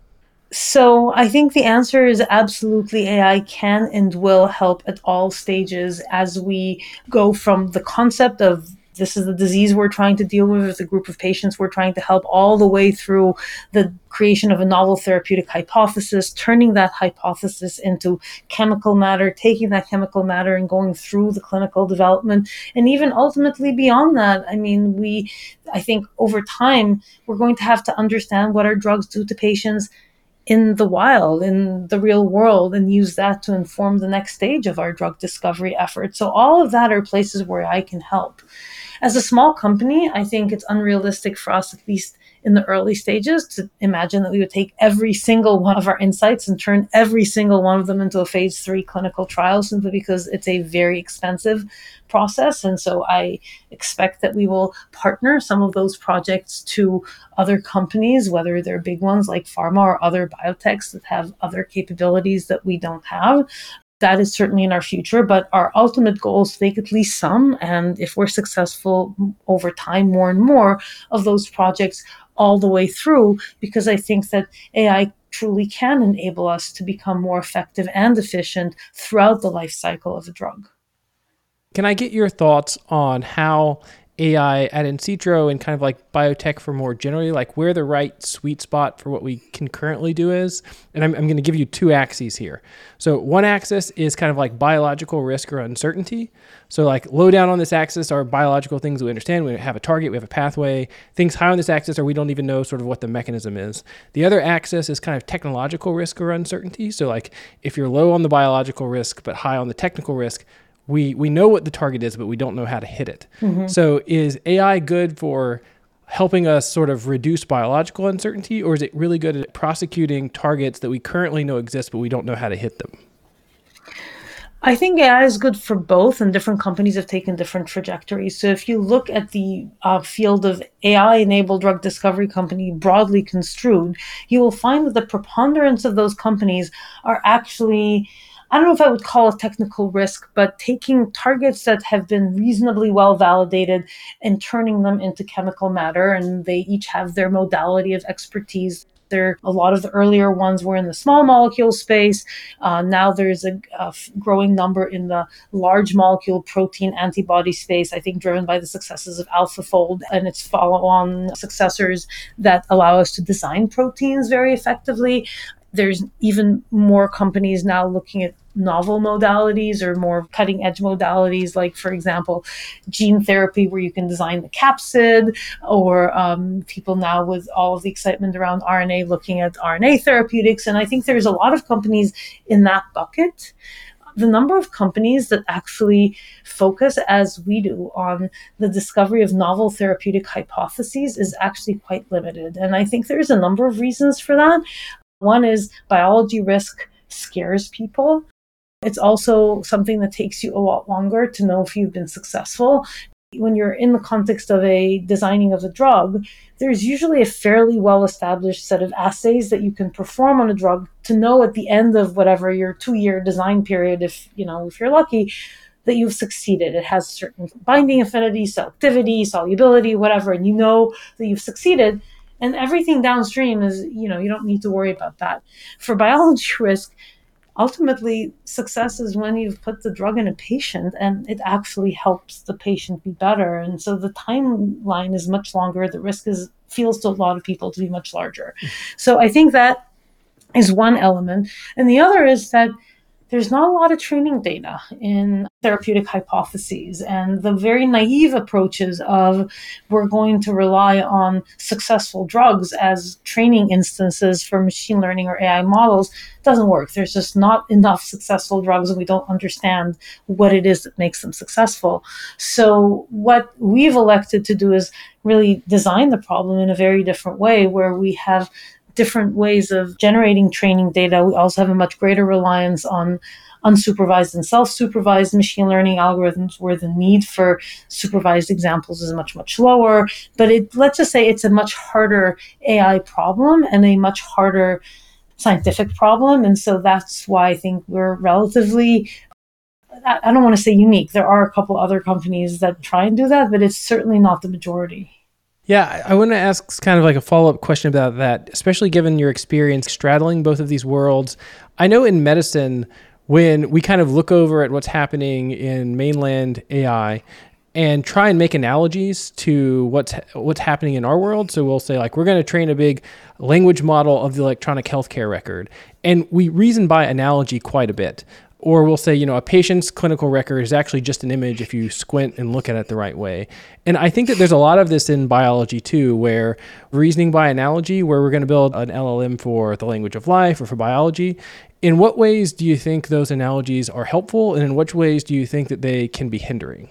So I think the answer is absolutely AI can and will help at all stages as we go from the concept of this is the disease we're trying to deal with, the group of patients we're trying to help, all the way through the creation of a novel therapeutic hypothesis, turning that hypothesis into chemical matter, taking that chemical matter and going through the clinical development, and even ultimately beyond that. I mean, I think over time, we're going to have to understand what our drugs do to patients in the wild, in the real world, and use that to inform the next stage of our drug discovery effort. So all of that are places where I can help. As a small company, I think it's unrealistic for us, at least in the early stages, to imagine that we would take every single one of our insights and turn every single one of them into a phase 3 clinical trial, simply because it's a very expensive process. And so I expect that we will partner some of those projects to other companies, whether they're big ones like pharma or other biotechs that have other capabilities that we don't have. That is certainly in our future, but our ultimate goal is to take at least some, and if we're successful over time, more and more of those projects all the way through, because I think that AI truly can enable us to become more effective and efficient throughout the life cycle of a drug. Can I get your thoughts on how AI at In Vitro and kind of like biotech for more generally, like where the right sweet spot for what we can currently do is? And I'm going to give you two axes here. So one axis is kind of like biological risk or uncertainty. So like low down on this axis are biological things we understand. We have a target, we have a pathway. Things high on this axis are we don't even know sort of what the mechanism is. The other axis is kind of technological risk or uncertainty. So like if you're low on the biological risk but high on the technical risk, we know what the target is, but we don't know how to hit it. Mm-hmm. So is AI good for helping us sort of reduce biological uncertainty, or is it really good at prosecuting targets that we currently know exist, but we don't know how to hit them? I think AI is good for both, and different companies have taken different trajectories. So if you look at the field of AI-enabled drug discovery company broadly construed, you will find that the preponderance of those companies are actually, I don't know if I would call it technical risk, but taking targets that have been reasonably well validated and turning them into chemical matter. And they each have their modality of expertise. A lot of the earlier ones were in the small molecule space. Now there's a growing number in the large molecule protein antibody space, I think driven by the successes of AlphaFold and its follow-on successors that allow us to design proteins very effectively. There's even more companies now looking at novel modalities or more cutting edge modalities, like, for example, gene therapy, where you can design the capsid, or people now with all of the excitement around RNA looking at RNA therapeutics. And I think there's a lot of companies in that bucket. The number of companies that actually focus, as we do, on the discovery of novel therapeutic hypotheses is actually quite limited. And I think there's a number of reasons for that. One is biology risk scares people. It's also something that takes you a lot longer to know if you've been successful. When you're in the context of a designing of a drug, there's usually a fairly well-established set of assays that you can perform on a drug to know at the end of whatever your 2-year design period, if you're lucky, that you've succeeded. It has certain binding affinity, selectivity, solubility, whatever, and you know that you've succeeded. And everything downstream is, you don't need to worry about that. For biology risk, ultimately, success is when you've put the drug in a patient and it actually helps the patient be better. And so the timeline is much longer. The risk feels to a lot of people to be much larger. So I think that is one element. And the other is that there's not a lot of training data in therapeutic hypotheses, and the very naive approaches of we're going to rely on successful drugs as training instances for machine learning or AI models doesn't work. There's just not enough successful drugs, and we don't understand what it is that makes them successful. So what we've elected to do is really design the problem in a very different way, where we have different ways of generating training data. We also have a much greater reliance on unsupervised and self-supervised machine learning algorithms, where the need for supervised examples is much, much lower. But let's just say it's a much harder AI problem and a much harder scientific problem. And so that's why I think we're relatively, I don't want to say unique. There are a couple other companies that try and do that, but it's certainly not the majority. Yeah, I want to ask kind of like a follow-up question about that, especially given your experience straddling both of these worlds. I know in medicine, when we kind of look over at what's happening in mainland AI and try and make analogies to what's happening in our world. So we'll say, like, we're going to train a big language model of the electronic healthcare record. And we reason by analogy quite a bit. Or we'll say, a patient's clinical record is actually just an image if you squint and look at it the right way. And I think that there's a lot of this in biology too, where reasoning by analogy, where we're going to build an LLM for the language of life or for biology. In what ways do you think those analogies are helpful? And in which ways do you think that they can be hindering?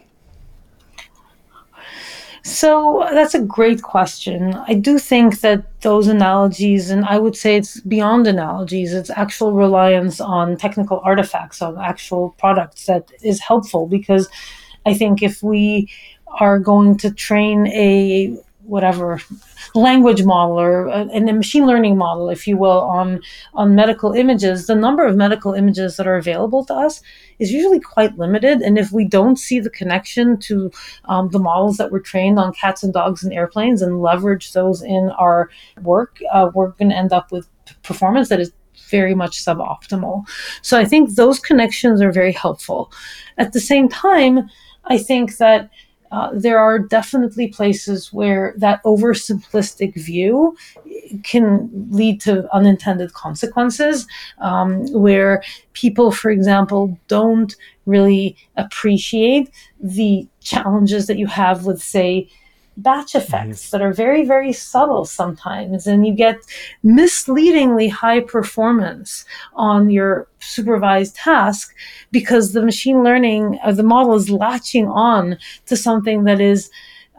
So that's a great question. I do think that those analogies, and I would say it's beyond analogies, it's actual reliance on technical artifacts, on actual products, that is helpful, because I think if we are going to train a language model or a machine learning model, if you will, on medical images, the number of medical images that are available to us is usually quite limited. And if we don't see the connection to the models that were trained on cats and dogs and airplanes and leverage those in our work, we're going to end up with performance that is very much suboptimal. So I think those connections are very helpful. At the same time, I think that there are definitely places where that oversimplistic view can lead to unintended consequences, where people, for example, don't really appreciate the challenges that you have with, say, batch effects that are very, very subtle sometimes, and you get misleadingly high performance on your supervised task because the machine learning the model is latching on to something that is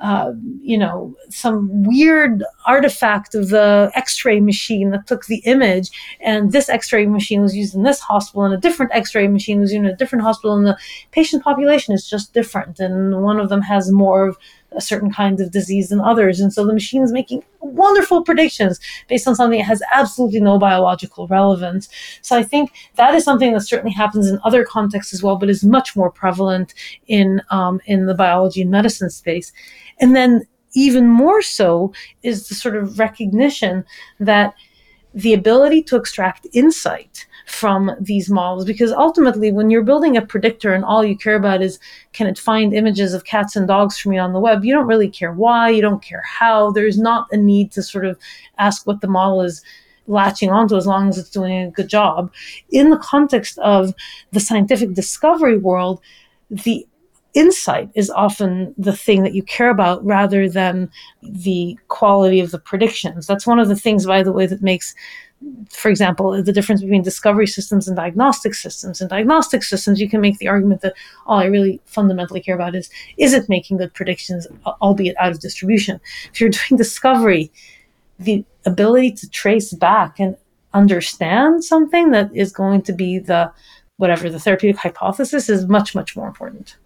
some weird artifact of the X-ray machine that took the image, and this X-ray machine was used in this hospital, and a different X-ray machine was used in a different hospital, and the patient population is just different, and one of them has more of a certain kind of disease than others. And so the machine is making wonderful predictions based on something that has absolutely no biological relevance. So I think that is something that certainly happens in other contexts as well, but is much more prevalent in the biology and medicine space. And then even more so is the sort of recognition that the ability to extract insight from these models, because ultimately when you're building a predictor and all you care about is can it find images of cats and dogs for me on the web, you don't really care why, you don't care how. There's not a need to sort of ask what the model is latching onto as long as it's doing a good job. In the context of the scientific discovery world, the insight is often the thing that you care about rather than the quality of the predictions. That's one of the things, by the way, that makes, for example, the difference between discovery systems and diagnostic systems. In diagnostic systems, you can make the argument that all I really fundamentally care about is it making good predictions, albeit out of distribution. If you're doing discovery, the ability to trace back and understand something that is going to be the therapeutic hypothesis is much, much more important.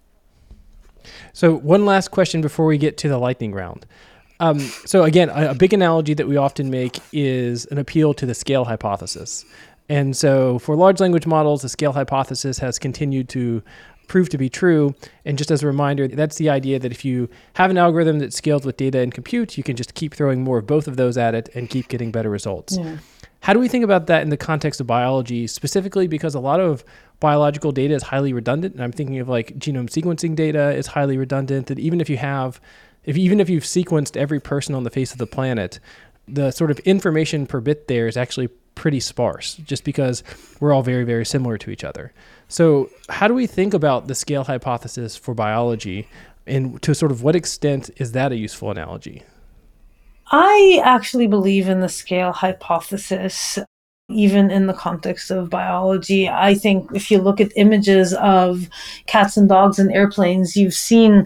So one last question before we get to the lightning round. So again, a big analogy that we often make is an appeal to the scale hypothesis. And so for large language models, the scale hypothesis has continued to prove to be true. And just as a reminder, that's the idea that if you have an algorithm that scales with data and compute, you can just keep throwing more of both of those at it and keep getting better results. Yeah. How do we think about that in the context of biology, specifically because a lot of biological data is highly redundant? And I'm thinking of like genome sequencing data is highly redundant, that even if you've sequenced every person on the face of the planet, the sort of information per bit there is actually pretty sparse, just because we're all very, very similar to each other. So how do we think about the scale hypothesis for biology, and to sort of what extent is that a useful analogy? I actually believe in the scale hypothesis, even in the context of biology. I think if you look at images of cats and dogs in airplanes, you've seen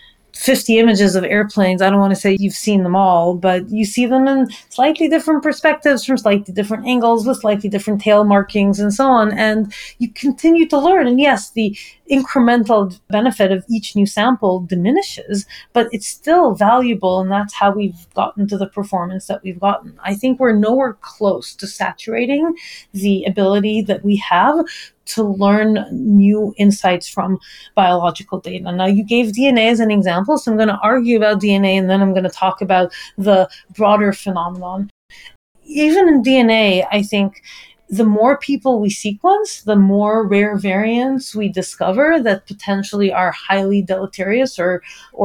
50 images of airplanes. I don't want to say you've seen them all, but you see them in slightly different perspectives from slightly different angles with slightly different tail markings and so on. And you continue to learn. And yes, the incremental benefit of each new sample diminishes, but it's still valuable. And that's how we've gotten to the performance that we've gotten. I think we're nowhere close to saturating the ability that we have to learn new insights from biological data. Now, you gave DNA as an example, so I'm going to argue about DNA, and then I'm going to talk about the broader phenomenon. Even in DNA, I think the more people we sequence, the more rare variants we discover that potentially are highly deleterious or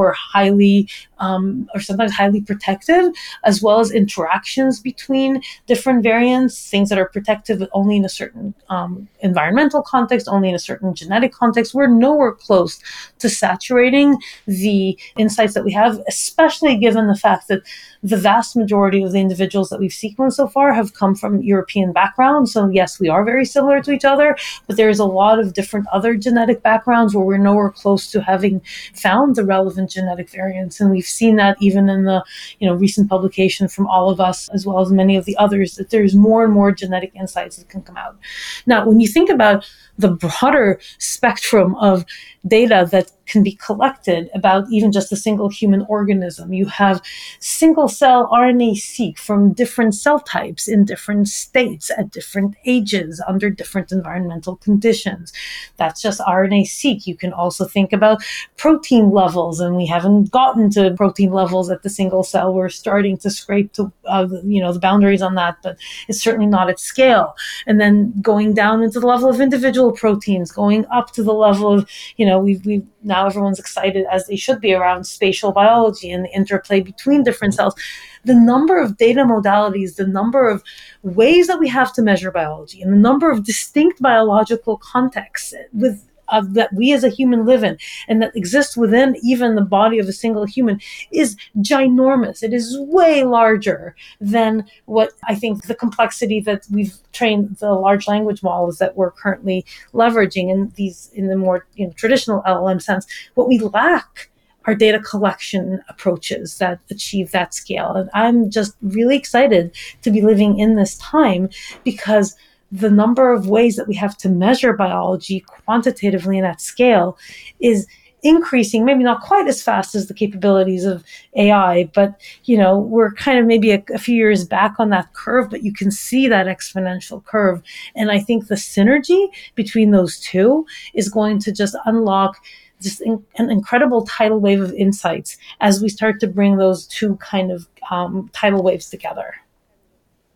highly or sometimes highly protective, as well as interactions between different variants, things that are protective only in a certain environmental context, only in a certain genetic context. We're nowhere close to saturating the insights that we have, especially given the fact that the vast majority of the individuals that we've sequenced so far have come from European backgrounds. So yes, we are very similar to each other, but there's a lot of different other genetic backgrounds where we're nowhere close to having found the relevant genetic variants. And we've seen that even in the recent publication from All of Us, as well as many of the others, that there's more and more genetic insights that can come out. Now, when you think about the broader spectrum of data that can be collected about even just a single human organism, you have single cell RNA-seq from different cell types in different states at different ages under different environmental conditions. That's just RNA-seq. You can also think about protein levels, and we haven't gotten to protein levels at the single cell. We're starting to scrape to the boundaries on that, but it's certainly not at scale. And then going down into the level of individual proteins, going up to the level of we've now everyone's excited, as they should be, around spatial biology and the interplay between different cells. The number of data modalities, the number of ways that we have to measure biology, and the number of distinct biological contexts that we as a human live in and that exist within even the body of a single human is ginormous. It is way larger than what I think the complexity that we've trained the large language models that we're currently leveraging in the more traditional LLM sense. What we lack are data collection approaches that achieve that scale. And I'm just really excited to be living in this time, because the number of ways that we have to measure biology quantitatively and at scale is increasing, maybe not quite as fast as the capabilities of AI, but we're kind of maybe a few years back on that curve, but you can see that exponential curve. And I think the synergy between those two is going to just unlock just an incredible tidal wave of insights as we start to bring those two kind of tidal waves together.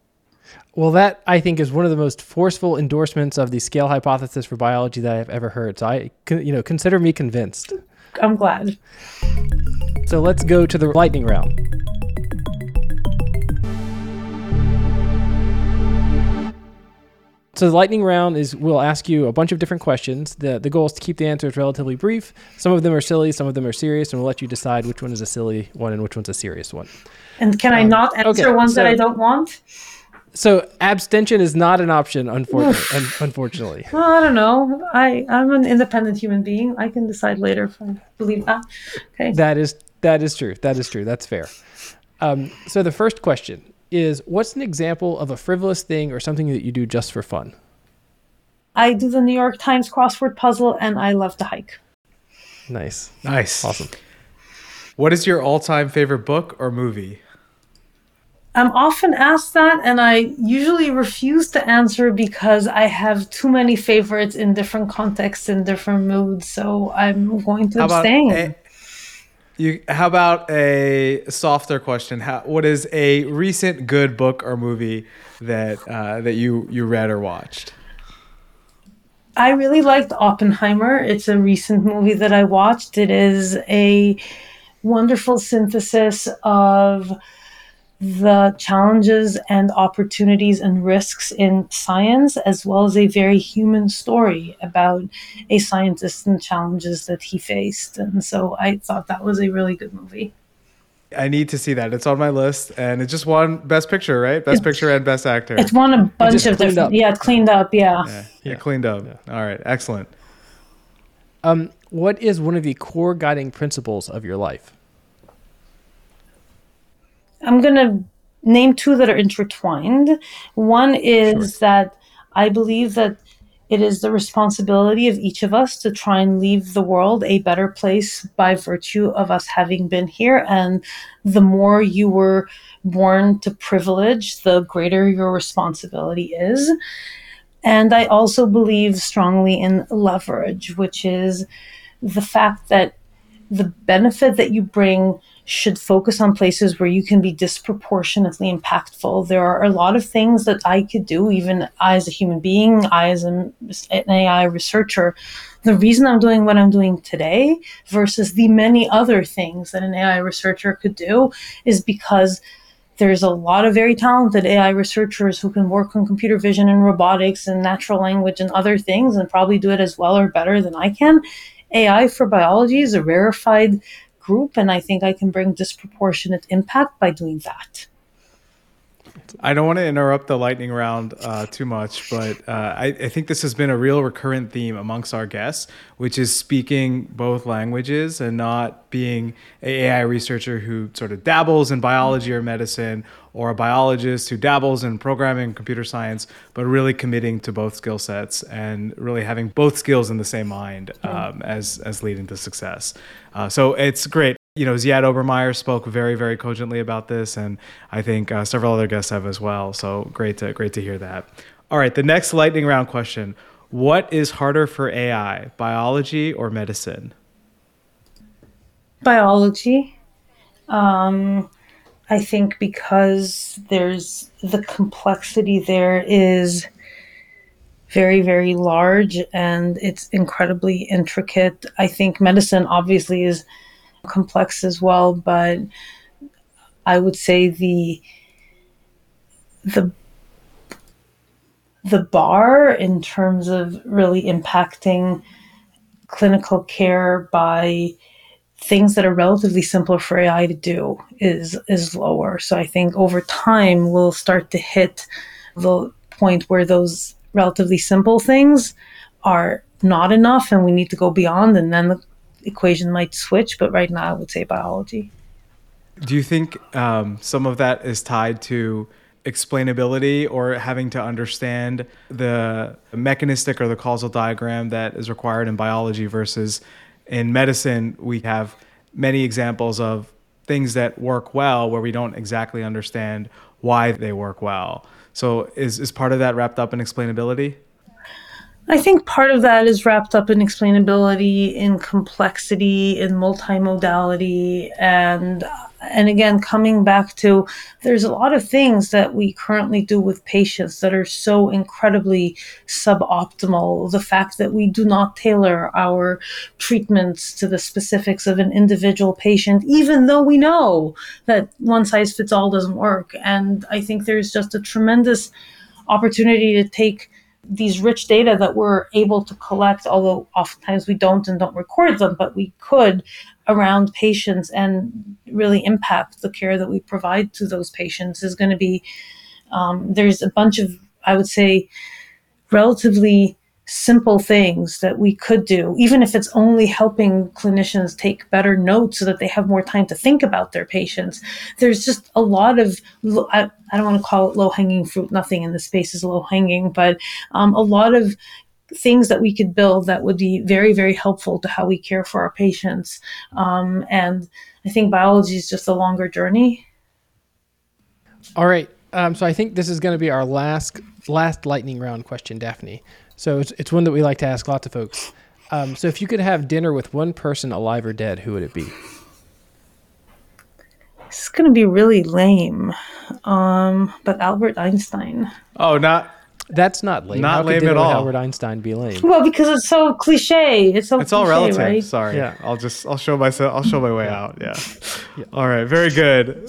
Well, that I think is one of the most forceful endorsements of the scale hypothesis for biology that I've ever heard. So consider me convinced. I'm glad. So let's go to the lightning round. So the lightning round is we'll ask you a bunch of different questions. The goal is to keep the answers relatively brief. Some of them are silly, some of them are serious, and we'll let you decide which one is a silly one and which one's a serious one. And can I not answer ones that I don't want? So abstention is not an option, unfortunately. Well, I don't know. I'm an independent human being. I can decide later if I believe that. Okay. That is true. That is true. That's fair. So the first question is, what's an example of a frivolous thing or something that you do just for fun? I do the New York Times crossword puzzle, and I love to hike. Nice. Awesome. What is your all-time favorite book or movie? I'm often asked that, and I usually refuse to answer because I have too many favorites in different contexts and different moods. So I'm going to abstain. How about a softer question? What is a recent good book or movie that you read or watched? I really liked Oppenheimer. It's a recent movie that I watched. It is a wonderful synthesis of the challenges and opportunities and risks in science, as well as a very human story about a scientist and challenges that he faced. And so I thought that was a really good movie. I need to see that. It's on my list, and it just won Best Picture, right? Best Picture and Best Actor. It's won a bunch of different. Yeah, it cleaned up. Yeah. It cleaned up. Yeah. All right, excellent. What is one of the core guiding principles of your life? I'm going to name two that are intertwined. One is that I believe that it is the responsibility of each of us to try and leave the world a better place by virtue of us having been here. And the more you were born to privilege, the greater your responsibility is. And I also believe strongly in leverage, which is the fact that the benefit that you bring should focus on places where you can be disproportionately impactful. There are a lot of things that I could do, even I as a human being, I as an AI researcher. The reason I'm doing what I'm doing today versus the many other things that an AI researcher could do is because there's a lot of very talented AI researchers who can work on computer vision and robotics and natural language and other things and probably do it as well or better than I can. AI for biology is a rarefied group, and I think I can bring disproportionate impact by doing that. I don't want to interrupt the lightning round too much, but I think this has been a real recurrent theme amongst our guests, which is speaking both languages and not being an AI researcher who sort of dabbles in biology or medicine, or a biologist who dabbles in programming and computer science, but really committing to both skill sets and really having both skills in the same mind as leading to success. So it's great. Ziad Obermeyer spoke very, very cogently about this, and I think several other guests have as well. So great to hear that. All right, the next lightning round question. What is harder for AI, biology or medicine? Biology. I think because there's the complexity there is very, very large and it's incredibly intricate. I think medicine obviously is complex as well, but I would say the bar in terms of really impacting clinical care by things that are relatively simpler for AI to do is lower. So I think over time we'll start to hit the point where those relatively simple things are not enough and we need to go beyond, and then the equation might switch. But right now I would say biology. Do you think some of that is tied to explainability or having to understand the mechanistic or the causal diagram that is required in biology versus in medicine? We have many examples of things that work well where we don't exactly understand why they work well. So is part of that wrapped up in explainability? I think part of that is wrapped up in explainability, in complexity, in multimodality, and And again, coming back to, there's a lot of things that we currently do with patients that are so incredibly suboptimal. The fact that we do not tailor our treatments to the specifics of an individual patient, even though we know that one size fits all doesn't work. And I think there's just a tremendous opportunity to take these rich data that we're able to collect, although oftentimes we don't and don't record them, but we could, around patients, and really impact the care that we provide to those patients. Is going to be, there's a bunch of, I would say, relatively simple things that we could do, even if it's only helping clinicians take better notes so that they have more time to think about their patients. There's just a lot of, I don't want to call it low-hanging fruit. Nothing in this space is low-hanging, but a lot of things that we could build that would be very, very helpful to how we care for our patients. And I think biology is just a longer journey. All right. So I think this is going to be our last lightning round question, Daphne. So it's one that we like to ask lots of folks. So if you could have dinner with one person, alive or dead, who would it be? It's going to be really lame, but Albert Einstein. Oh, That's not lame. Not How could lame dinner at with all. Albert Einstein be lame? Well, because it's so cliche. It's all relative. right? Sorry. Yeah. I'll show my way out. Yeah. All right. Very good.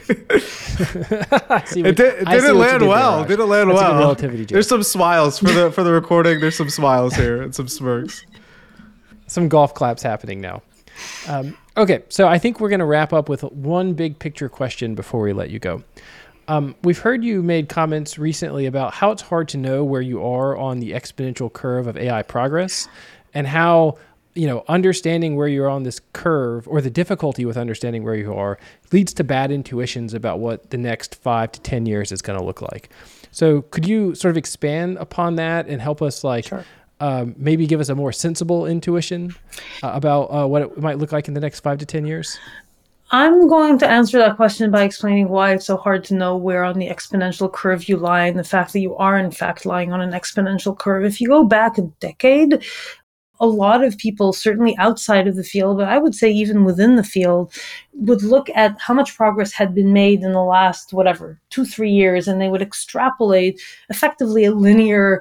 It didn't land well. Didn't land That's well. a good relativity joke. There's some smiles for the recording. There's some smiles here and some smirks. Some golf claps happening now. Okay, so I think we're going to wrap up with one big picture question before we let you go. We've heard you made comments recently about how it's hard to know where you are on the exponential curve of AI progress, and how, understanding where you're on this curve, or the difficulty with understanding where you are, leads to bad intuitions about what the next 5 to 10 years is going to look like. So could you sort of expand upon that and help us Sure. Maybe give us a more sensible intuition about what it might look like in the next 5 to 10 years? I'm going to answer that question by explaining why it's so hard to know where on the exponential curve you lie, and the fact that you are, in fact, lying on an exponential curve. If you go back a decade, a lot of people, certainly outside of the field, but I would say even within the field, would look at how much progress had been made in the last, 2-3 years, and they would extrapolate effectively a linear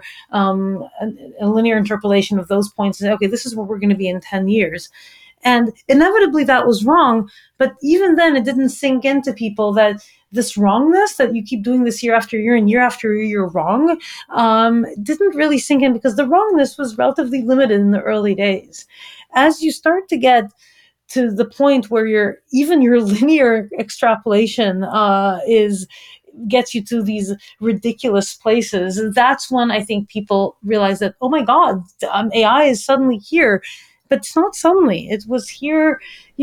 interpolation of those points and say, okay, this is where we're going to be in 10 years. And inevitably that was wrong. But even then, it didn't sink into people that this wrongness, that you keep doing this year after year and year after year, you're wrong, didn't really sink in, because the wrongness was relatively limited in the early days. As you start to get to the point where your linear extrapolation gets you to these ridiculous places, that's when I think people realize that, oh my God, AI is suddenly here. But it's not suddenly. It was here,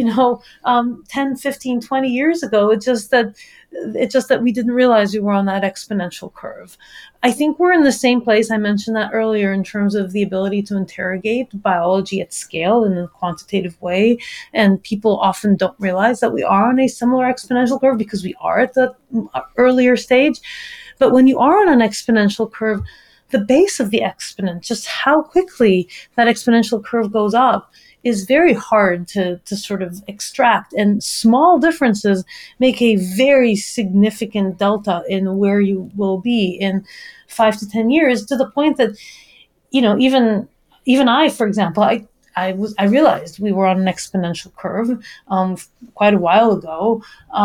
10, 15, 20 years ago. It's just that we didn't realize we were on that exponential curve. I think we're in the same place. I mentioned that earlier in terms of the ability to interrogate biology at scale in a quantitative way. And people often don't realize that we are on a similar exponential curve because we are at the earlier stage. But when you are on an exponential curve, the base of the exponent, just how quickly that exponential curve goes up, is very hard to sort of extract. And small differences make a very significant delta in where you will be in 5 to 10 years, to the point that, even I, for example, I realized we were on an exponential curve quite a while ago.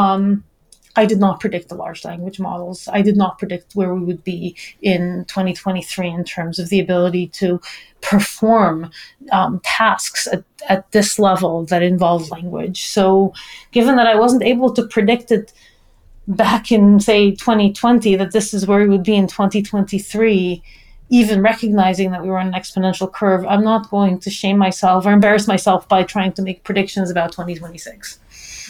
I did not predict the large language models. I did not predict where we would be in 2023 in terms of the ability to perform tasks at this level that involve language. So given that I wasn't able to predict it back in, say, 2020, that this is where we would be in 2023, even recognizing that we were on an exponential curve, I'm not going to shame myself or embarrass myself by trying to make predictions about 2026.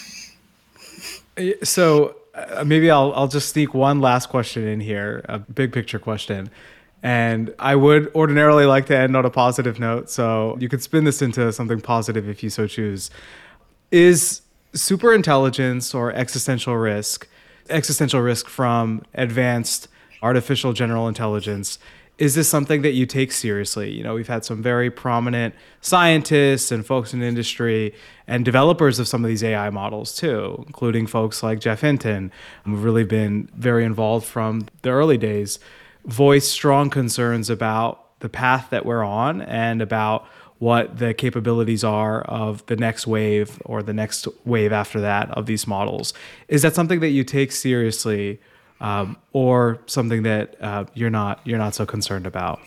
So maybe I'll just sneak one last question in here, a big picture question. And I would ordinarily like to end on a positive note, so you could spin this into something positive if you so choose. Is superintelligence or existential risk from advanced artificial general intelligence, is this something that you take seriously? You know, we've had some very prominent scientists and folks in the industry and developers of some of these AI models too, including folks like Geoff Hinton, who've really been very involved from the early days, voice strong concerns about the path that we're on and about what the capabilities are of the next wave or the next wave after that of these models. Is that something that you take seriously? Or something that you're not so concerned about?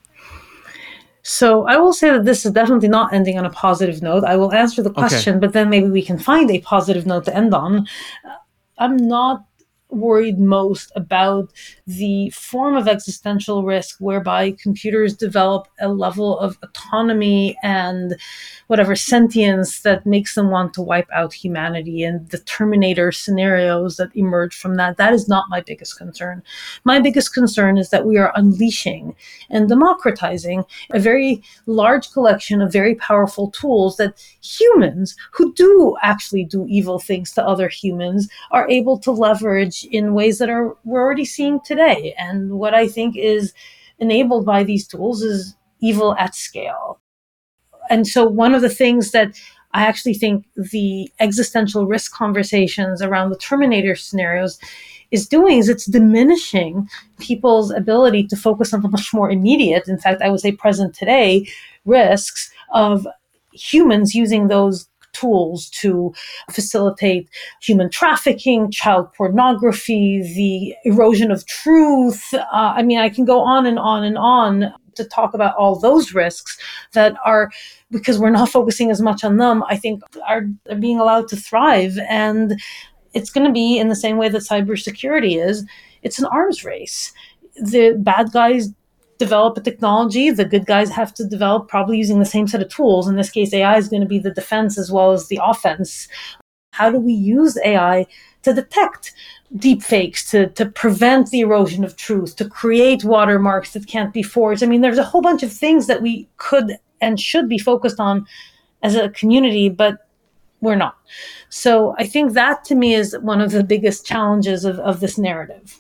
So I will say that this is definitely not ending on a positive note. I will answer the question, but then maybe we can find a positive note to end on. I'm not worried most about the form of existential risk whereby computers develop a level of autonomy and whatever sentience that makes them want to wipe out humanity, and the Terminator scenarios that emerge from that. That is not my biggest concern. My biggest concern is that we are unleashing and democratizing a very large collection of very powerful tools that humans who do actually do evil things to other humans are able to leverage in ways that we're already seeing today. And what I think is enabled by these tools is evil at scale. And so one of the things that I actually think the existential risk conversations around the Terminator scenarios is doing is it's diminishing people's ability to focus on the much more immediate, in fact, I would say present today, risks of humans using those tools to facilitate human trafficking, child pornography, the erosion of truth. I mean, I can go on and on and on to talk about all those risks that are, because we're not focusing as much on them, I think are being allowed to thrive. And it's going to be in the same way that cybersecurity is. It's an arms race. The bad guys develop a technology, the good guys have to develop probably using the same set of tools. In this case, AI is going to be the defense as well as the offense. How do we use AI to detect deepfakes, to prevent the erosion of truth, to create watermarks that can't be forged? I mean, there's a whole bunch of things that we could and should be focused on as a community, but we're not. So I think that to me is one of the biggest challenges of this narrative.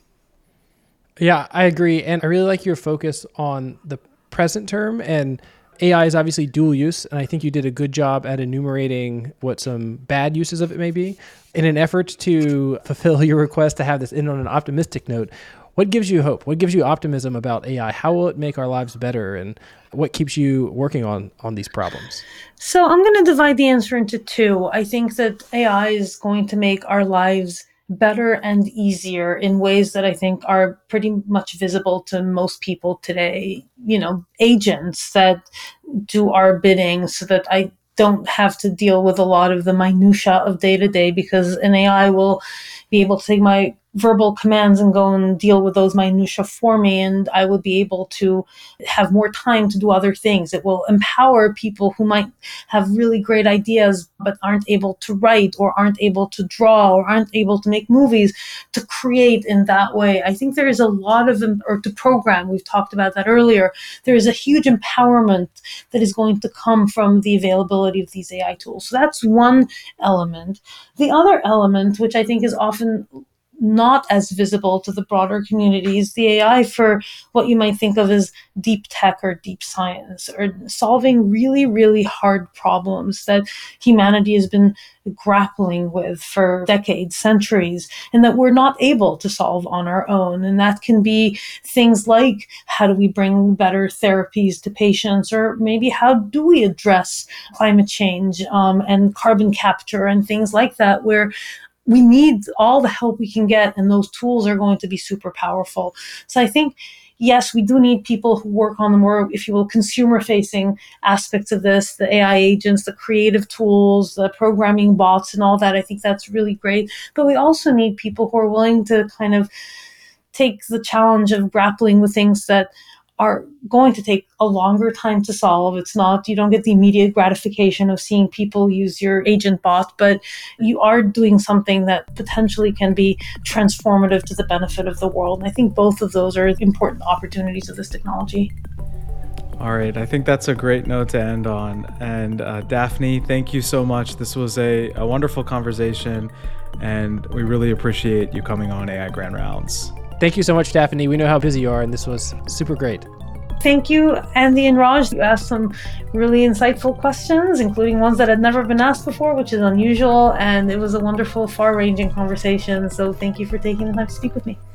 Yeah, I agree. And I really like your focus on the present term, and AI is obviously dual use. And I think you did a good job at enumerating what some bad uses of it may be. In an effort to fulfill your request to have this end on an optimistic note, what gives you hope? What gives you optimism about AI? How will it make our lives better? And what keeps you working on these problems? So I'm going to divide the answer into two. I think that AI is going to make our lives better and easier in ways that I think are pretty much visible to most people today. You know, agents that do our bidding so that I don't have to deal with a lot of the minutia of day to day, because an AI will be able to take my verbal commands and go and deal with those minutia for me, and I would be able to have more time to do other things. It will empower people who might have really great ideas but aren't able to write or aren't able to draw or aren't able to make movies, to create in that way. I think there is a lot of, or to program, we've talked about that earlier, there is a huge empowerment that is going to come from the availability of these AI tools. So that's one element. The other element, which I think is often not as visible to the broader communities, the AI for what you might think of as deep tech or deep science, or solving really, really hard problems that humanity has been grappling with for decades, centuries, and that we're not able to solve on our own. And that can be things like, how do we bring better therapies to patients, or maybe how do we address climate change and carbon capture and things like that, where we need all the help we can get, and those tools are going to be super powerful. So I think, yes, we do need people who work on the more, if you will, consumer-facing aspects of this, the AI agents, the creative tools, the programming bots, and all that. I think that's really great. But we also need people who are willing to kind of take the challenge of grappling with things that are going to take a longer time to solve. It's not, you don't get the immediate gratification of seeing people use your agent bot, but you are doing something that potentially can be transformative to the benefit of the world. And I think both of those are important opportunities of this technology. All right, I think that's a great note to end on. And Daphne, thank you so much. This was a wonderful conversation, and we really appreciate you coming on AI Grand Rounds. Thank you so much, Daphne. We know how busy you are, and this was super great. Thank you, Andy and Raj. You asked some really insightful questions, including ones that had never been asked before, which is unusual. And it was a wonderful, far-ranging conversation. So thank you for taking the time to speak with me.